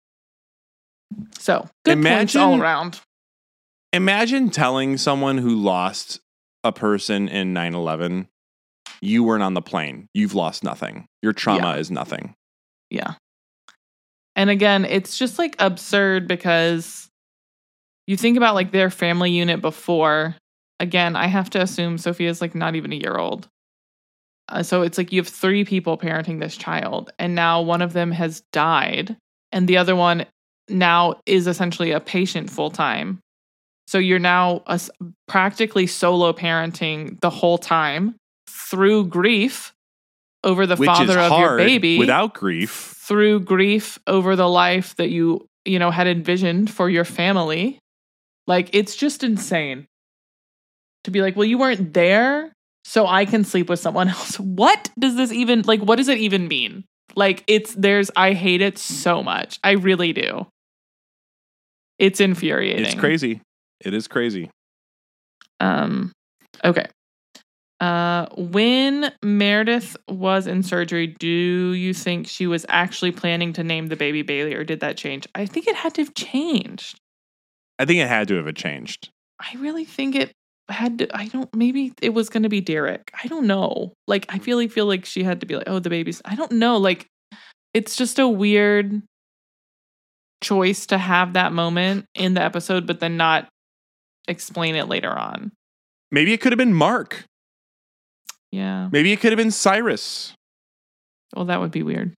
So, good points Imagine- all around. Imagine telling someone who lost a person in nine eleven, you weren't on the plane. You've lost nothing. Your trauma Yeah. is nothing. Yeah. And again, it's just like absurd because you think about like their family unit before. Again, I have to assume Sophia's like not even a year old. Uh, so it's like you have three people parenting this child, and now one of them has died, and the other one now is essentially a patient full time. So you're now a, practically solo parenting the whole time through grief over the Which father is of hard your baby. without grief. Through grief over the life that you, you know, had envisioned for your family. Like, it's just insane to be like, well, you weren't there, so I can sleep with someone else. What does this even, like, what does it even mean? Like, it's, there's, I hate it so much. I really do. It's infuriating. It's crazy. It is crazy. Um, okay. Uh, when Meredith was in surgery, do you think she was actually planning to name the baby Bailey, or did that change? I think it had to have changed. I think it had to have changed. I really think it had to, I don't, maybe it was going to be Derek. I don't know. Like, I really feel like she had to be like, oh, the baby's, I don't know. Like, it's just a weird choice to have that moment in the episode, but then not explain it later on. Maybe it could have been Mark. Yeah. Maybe it could have been Cyrus. Well, that would be weird.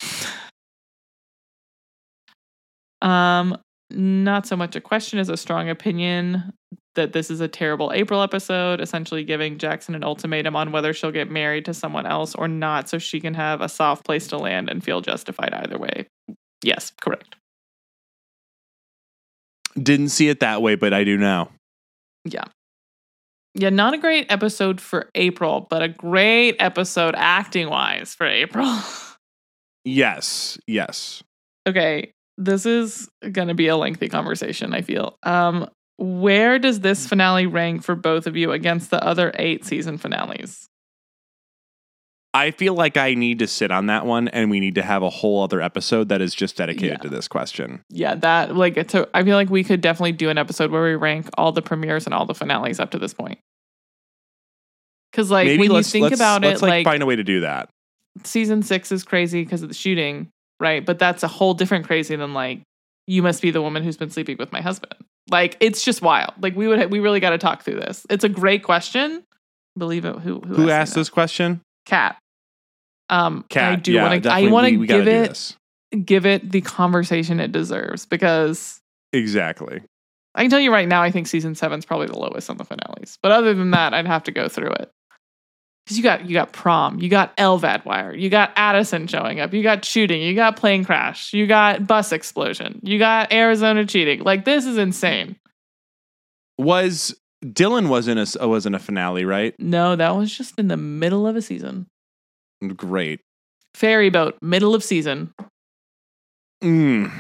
um, not so much a question as a strong opinion that this is a terrible April episode, essentially giving Jackson an ultimatum on whether she'll get married to someone else or not, so she can have a soft place to land and feel justified either way. Yes, correct. Didn't see it that way, but I do now. Yeah. Yeah, not a great episode for April, but a great episode acting-wise for April. Yes, yes. Okay, this is going to be a lengthy conversation, I feel. Um, where does this finale rank for both of you against the other eight season finales? I feel like I need to sit on that one, and we need to have a whole other episode that is just dedicated Yeah. to this question. Yeah, that, like, it's a, I feel like we could definitely do an episode where we rank all the premieres and all the finales up to this point. Because, like, Maybe when you let's, think let's, about let's it, like, like, find a way to do that. season six is crazy because of the shooting, right? But that's a whole different crazy than, like, you must be the woman who's been sleeping with my husband. Like, it's just wild. Like, we would, ha- we really got to talk through this. It's a great question. Believe it. Who who, Who asked, asked me this question? Cat. Um, Cat. I do yeah, want to. I definitely, want we, to we gotta give do it this. give it the conversation it deserves, because Exactly. I can tell you right now, I think season seven is probably the lowest on the finales. But other than that, I'd have to go through it. Because you got you got prom, you got Elvad Wire, you got Addison showing up, you got shooting, you got plane crash, you got bus explosion, you got Arizona cheating. Like, this is insane. Was Dylan wasn't a wasn't a finale, right? No, that was just in the middle of a season. Great. Ferry boat, middle of season. Mm.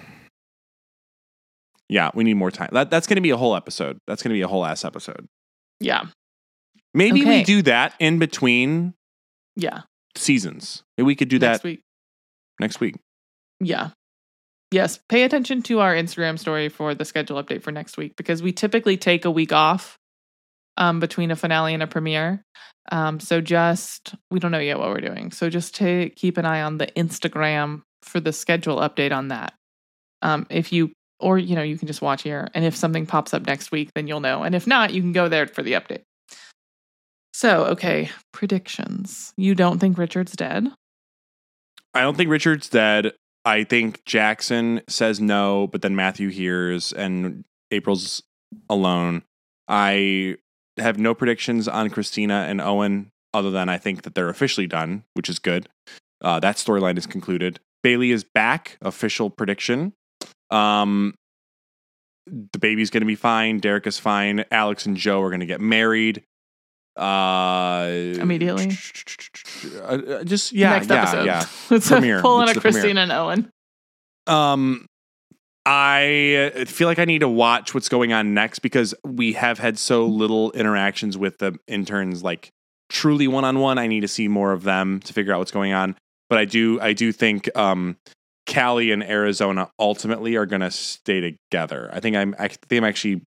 Yeah, we need more time. That that's going to be a whole episode. That's going to be a whole ass episode. Yeah, Maybe Okay. we do that in between yeah. seasons. Maybe we could do Next that week. next week. Yeah. Yes. Pay attention to our Instagram story for the schedule update for next week, because we typically take a week off um, between a finale and a premiere. Um, so just, we don't know yet what we're doing. So just to keep an eye on the Instagram for the schedule update on that. Um, if you, or, you know, you can just watch here. And if something pops up next week, then you'll know. And if not, you can go there for the update. So, okay. Predictions. You don't think Richard's dead? I don't think Richard's dead. I think Jackson says no, but then Matthew hears and April's alone. I have no predictions on Christina and Owen other than I think that they're officially done, which is good. Uh, that storyline is concluded. Bailey is back. Official prediction. Um, the baby's going to be fine. Derek is fine. Alex and Joe are going to get married. Uh, Immediately? Uh, just, yeah, Next yeah, episode. yeah. Let's Premiere. pull in It's a the premiere. Christina and Owen. Um, I feel like I need to watch what's going on next because we have had so little interactions with the interns, like truly one on one. I need to see more of them to figure out what's going on. But I do, I do think um, Cali and Arizona ultimately are going to stay together. I think I'm, I think I'm actually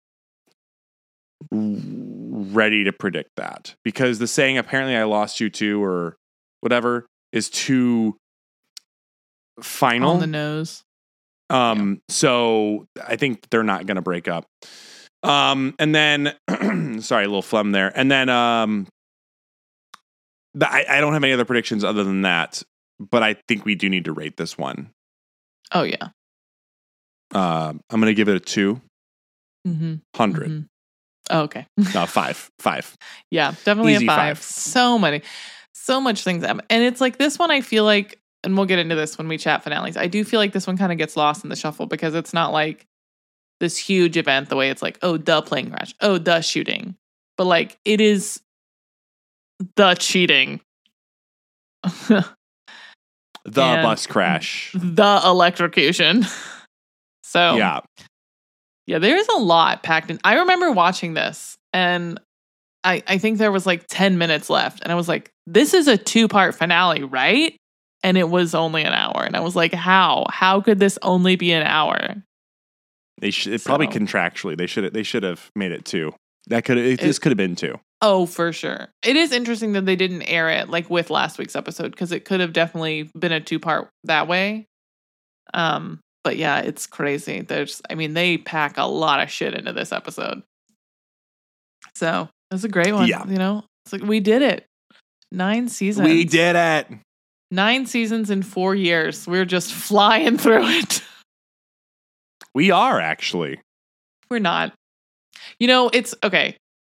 ready to predict that because the saying "apparently I lost you too" or whatever is too final. On the nose. Um, so I think they're not going to break up. Um, and then, sorry, a little phlegm there. And then, um, the, I, I don't have any other predictions other than that, but I think we do need to rate this one. Oh, yeah. Uh, I'm going to give it a two. Mm-hmm. Hundred. Mm-hmm. Oh, okay. No, five. Five. Yeah, definitely Easy a five. five. So many, so much things. And it's like this one, I feel like, and we'll get into this when we chat finales. I do feel like this one kind of gets lost in the shuffle because it's not like this huge event the way it's like, oh, the plane crash. Oh, the shooting. But like, it is the cheating. The And bus crash. The electrocution. So, Yeah. Yeah, there's a lot packed in. I remember watching this and I, I think there was like ten minutes left. And I was like, this is a two-part finale, right? And it was only an hour. And I was like, how? How could this only be an hour? They should it probably So- contractually. They should they should have made it two. That could it, this could have been two. Oh, for sure. It is interesting that they didn't air it like with last week's episode because it could have definitely been a two-part that way. Um, but yeah, it's crazy. There's, I mean, they pack a lot of shit into this episode. So it's a great one. Yeah. You know, it's like we did it. Nine seasons. We did it. Nine seasons in four years. We're just flying through it. We are actually. We're not. You know, it's okay.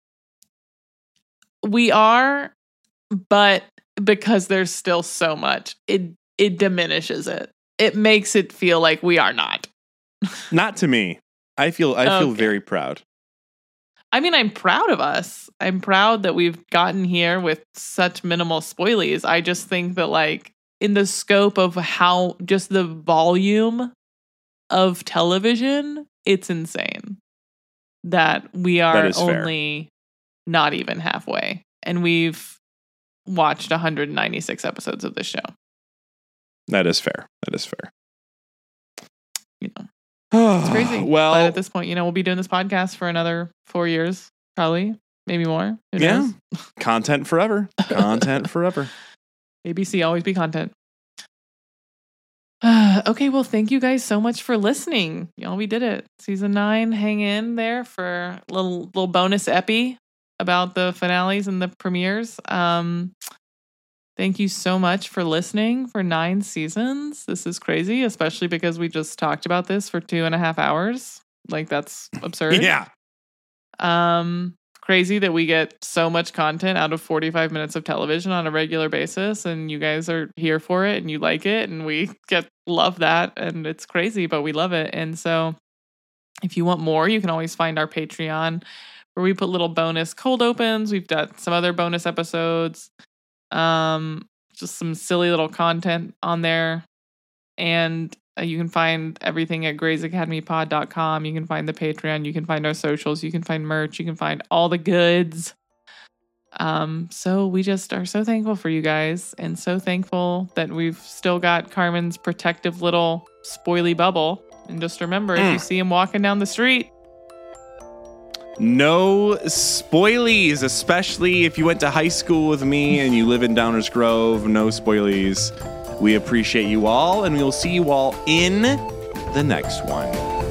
We are, but because there's still so much, it it diminishes it. It makes it feel like we are not. Not to me. I feel I feel Okay. very proud. I mean, I'm proud of us. I'm proud that we've gotten here with such minimal spoilies. I just think that, like, in the scope of how just the volume of television, it's insane that we That are is fair. only not even halfway. And we've watched one hundred ninety-six episodes of this show. That is fair. That is fair. You know, it's crazy. Well, but at this point, you know, we'll be doing this podcast for another four years, probably, maybe more. Who yeah. knows? Content forever. Content forever. A B C, always be content. Uh, okay, well, thank you guys so much for listening. Y'all, we did it. Season nine, hang in there for a little little bonus epi about the finales and the premieres. Um, thank you so much for listening for nine seasons. This is crazy, especially because we just talked about this for two and a half hours. Like, that's absurd. Yeah. Um, crazy that we get so much content out of forty-five minutes of television on a regular basis, and you guys are here for it and you like it, and we get love that, and it's crazy, but we love it. And so if you want more, you can always find our Patreon where we put little bonus cold opens. We've got some other bonus episodes, um, just some silly little content on there. And uh, you can find everything at grays academy pod dot com. You can find the Patreon. You can find our socials. You can find merch. You can find all the goods. Um, so we just are so thankful for you guys, and so thankful that we've still got Carmen's protective little spoily bubble. And just remember, if you see him walking down the street, No spoilies, especially if you went to high school with me and you live in Downers Grove. No spoilies. We appreciate you all, and we will see you all in the next one.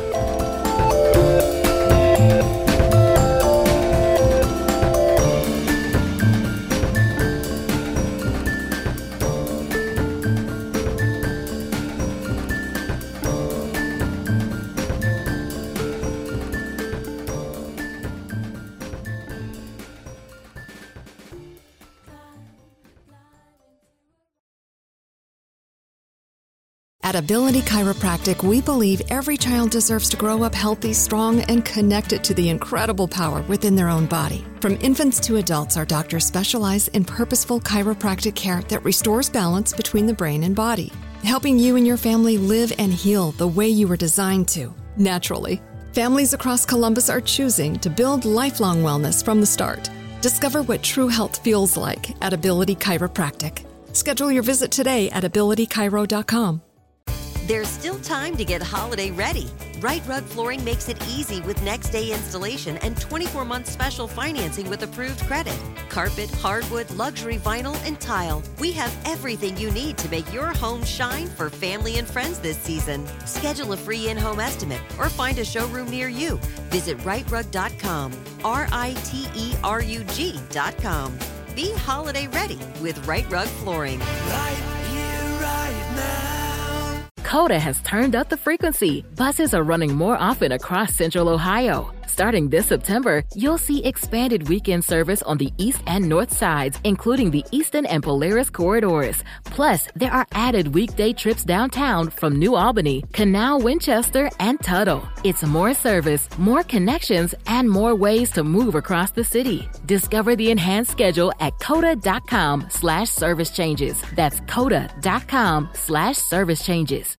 At Ability Chiropractic, we believe every child deserves to grow up healthy, strong, and connected to the incredible power within their own body. From infants to adults, our doctors specialize in purposeful chiropractic care that restores balance between the brain and body, helping you and your family live and heal the way you were designed to, naturally. Families across Columbus are choosing to build lifelong wellness from the start. Discover what true health feels like at Ability Chiropractic. Schedule your visit today at ability chiro dot com. There's still time to get holiday ready. Right Rug Flooring makes it easy with next day installation and twenty-four month special financing with approved credit. Carpet, hardwood, luxury vinyl, and tile. We have everything you need to make your home shine for family and friends this season. Schedule a free in-home estimate or find a showroom near you. Visit right rug dot com, R I T E R U G dot com. Be holiday ready with Right Rug Flooring. Right here, right now. CODA has turned up the frequency. Buses are running more often across Central Ohio. Starting this September, you'll see expanded weekend service on the east and north sides, including the Eastern and Polaris corridors. Plus, there are added weekday trips downtown from New Albany, Canal, Winchester, and Tuttle. It's more service, more connections, and more ways to move across the city. Discover the enhanced schedule at coda.com slash service changes. That's coda.com slash service changes.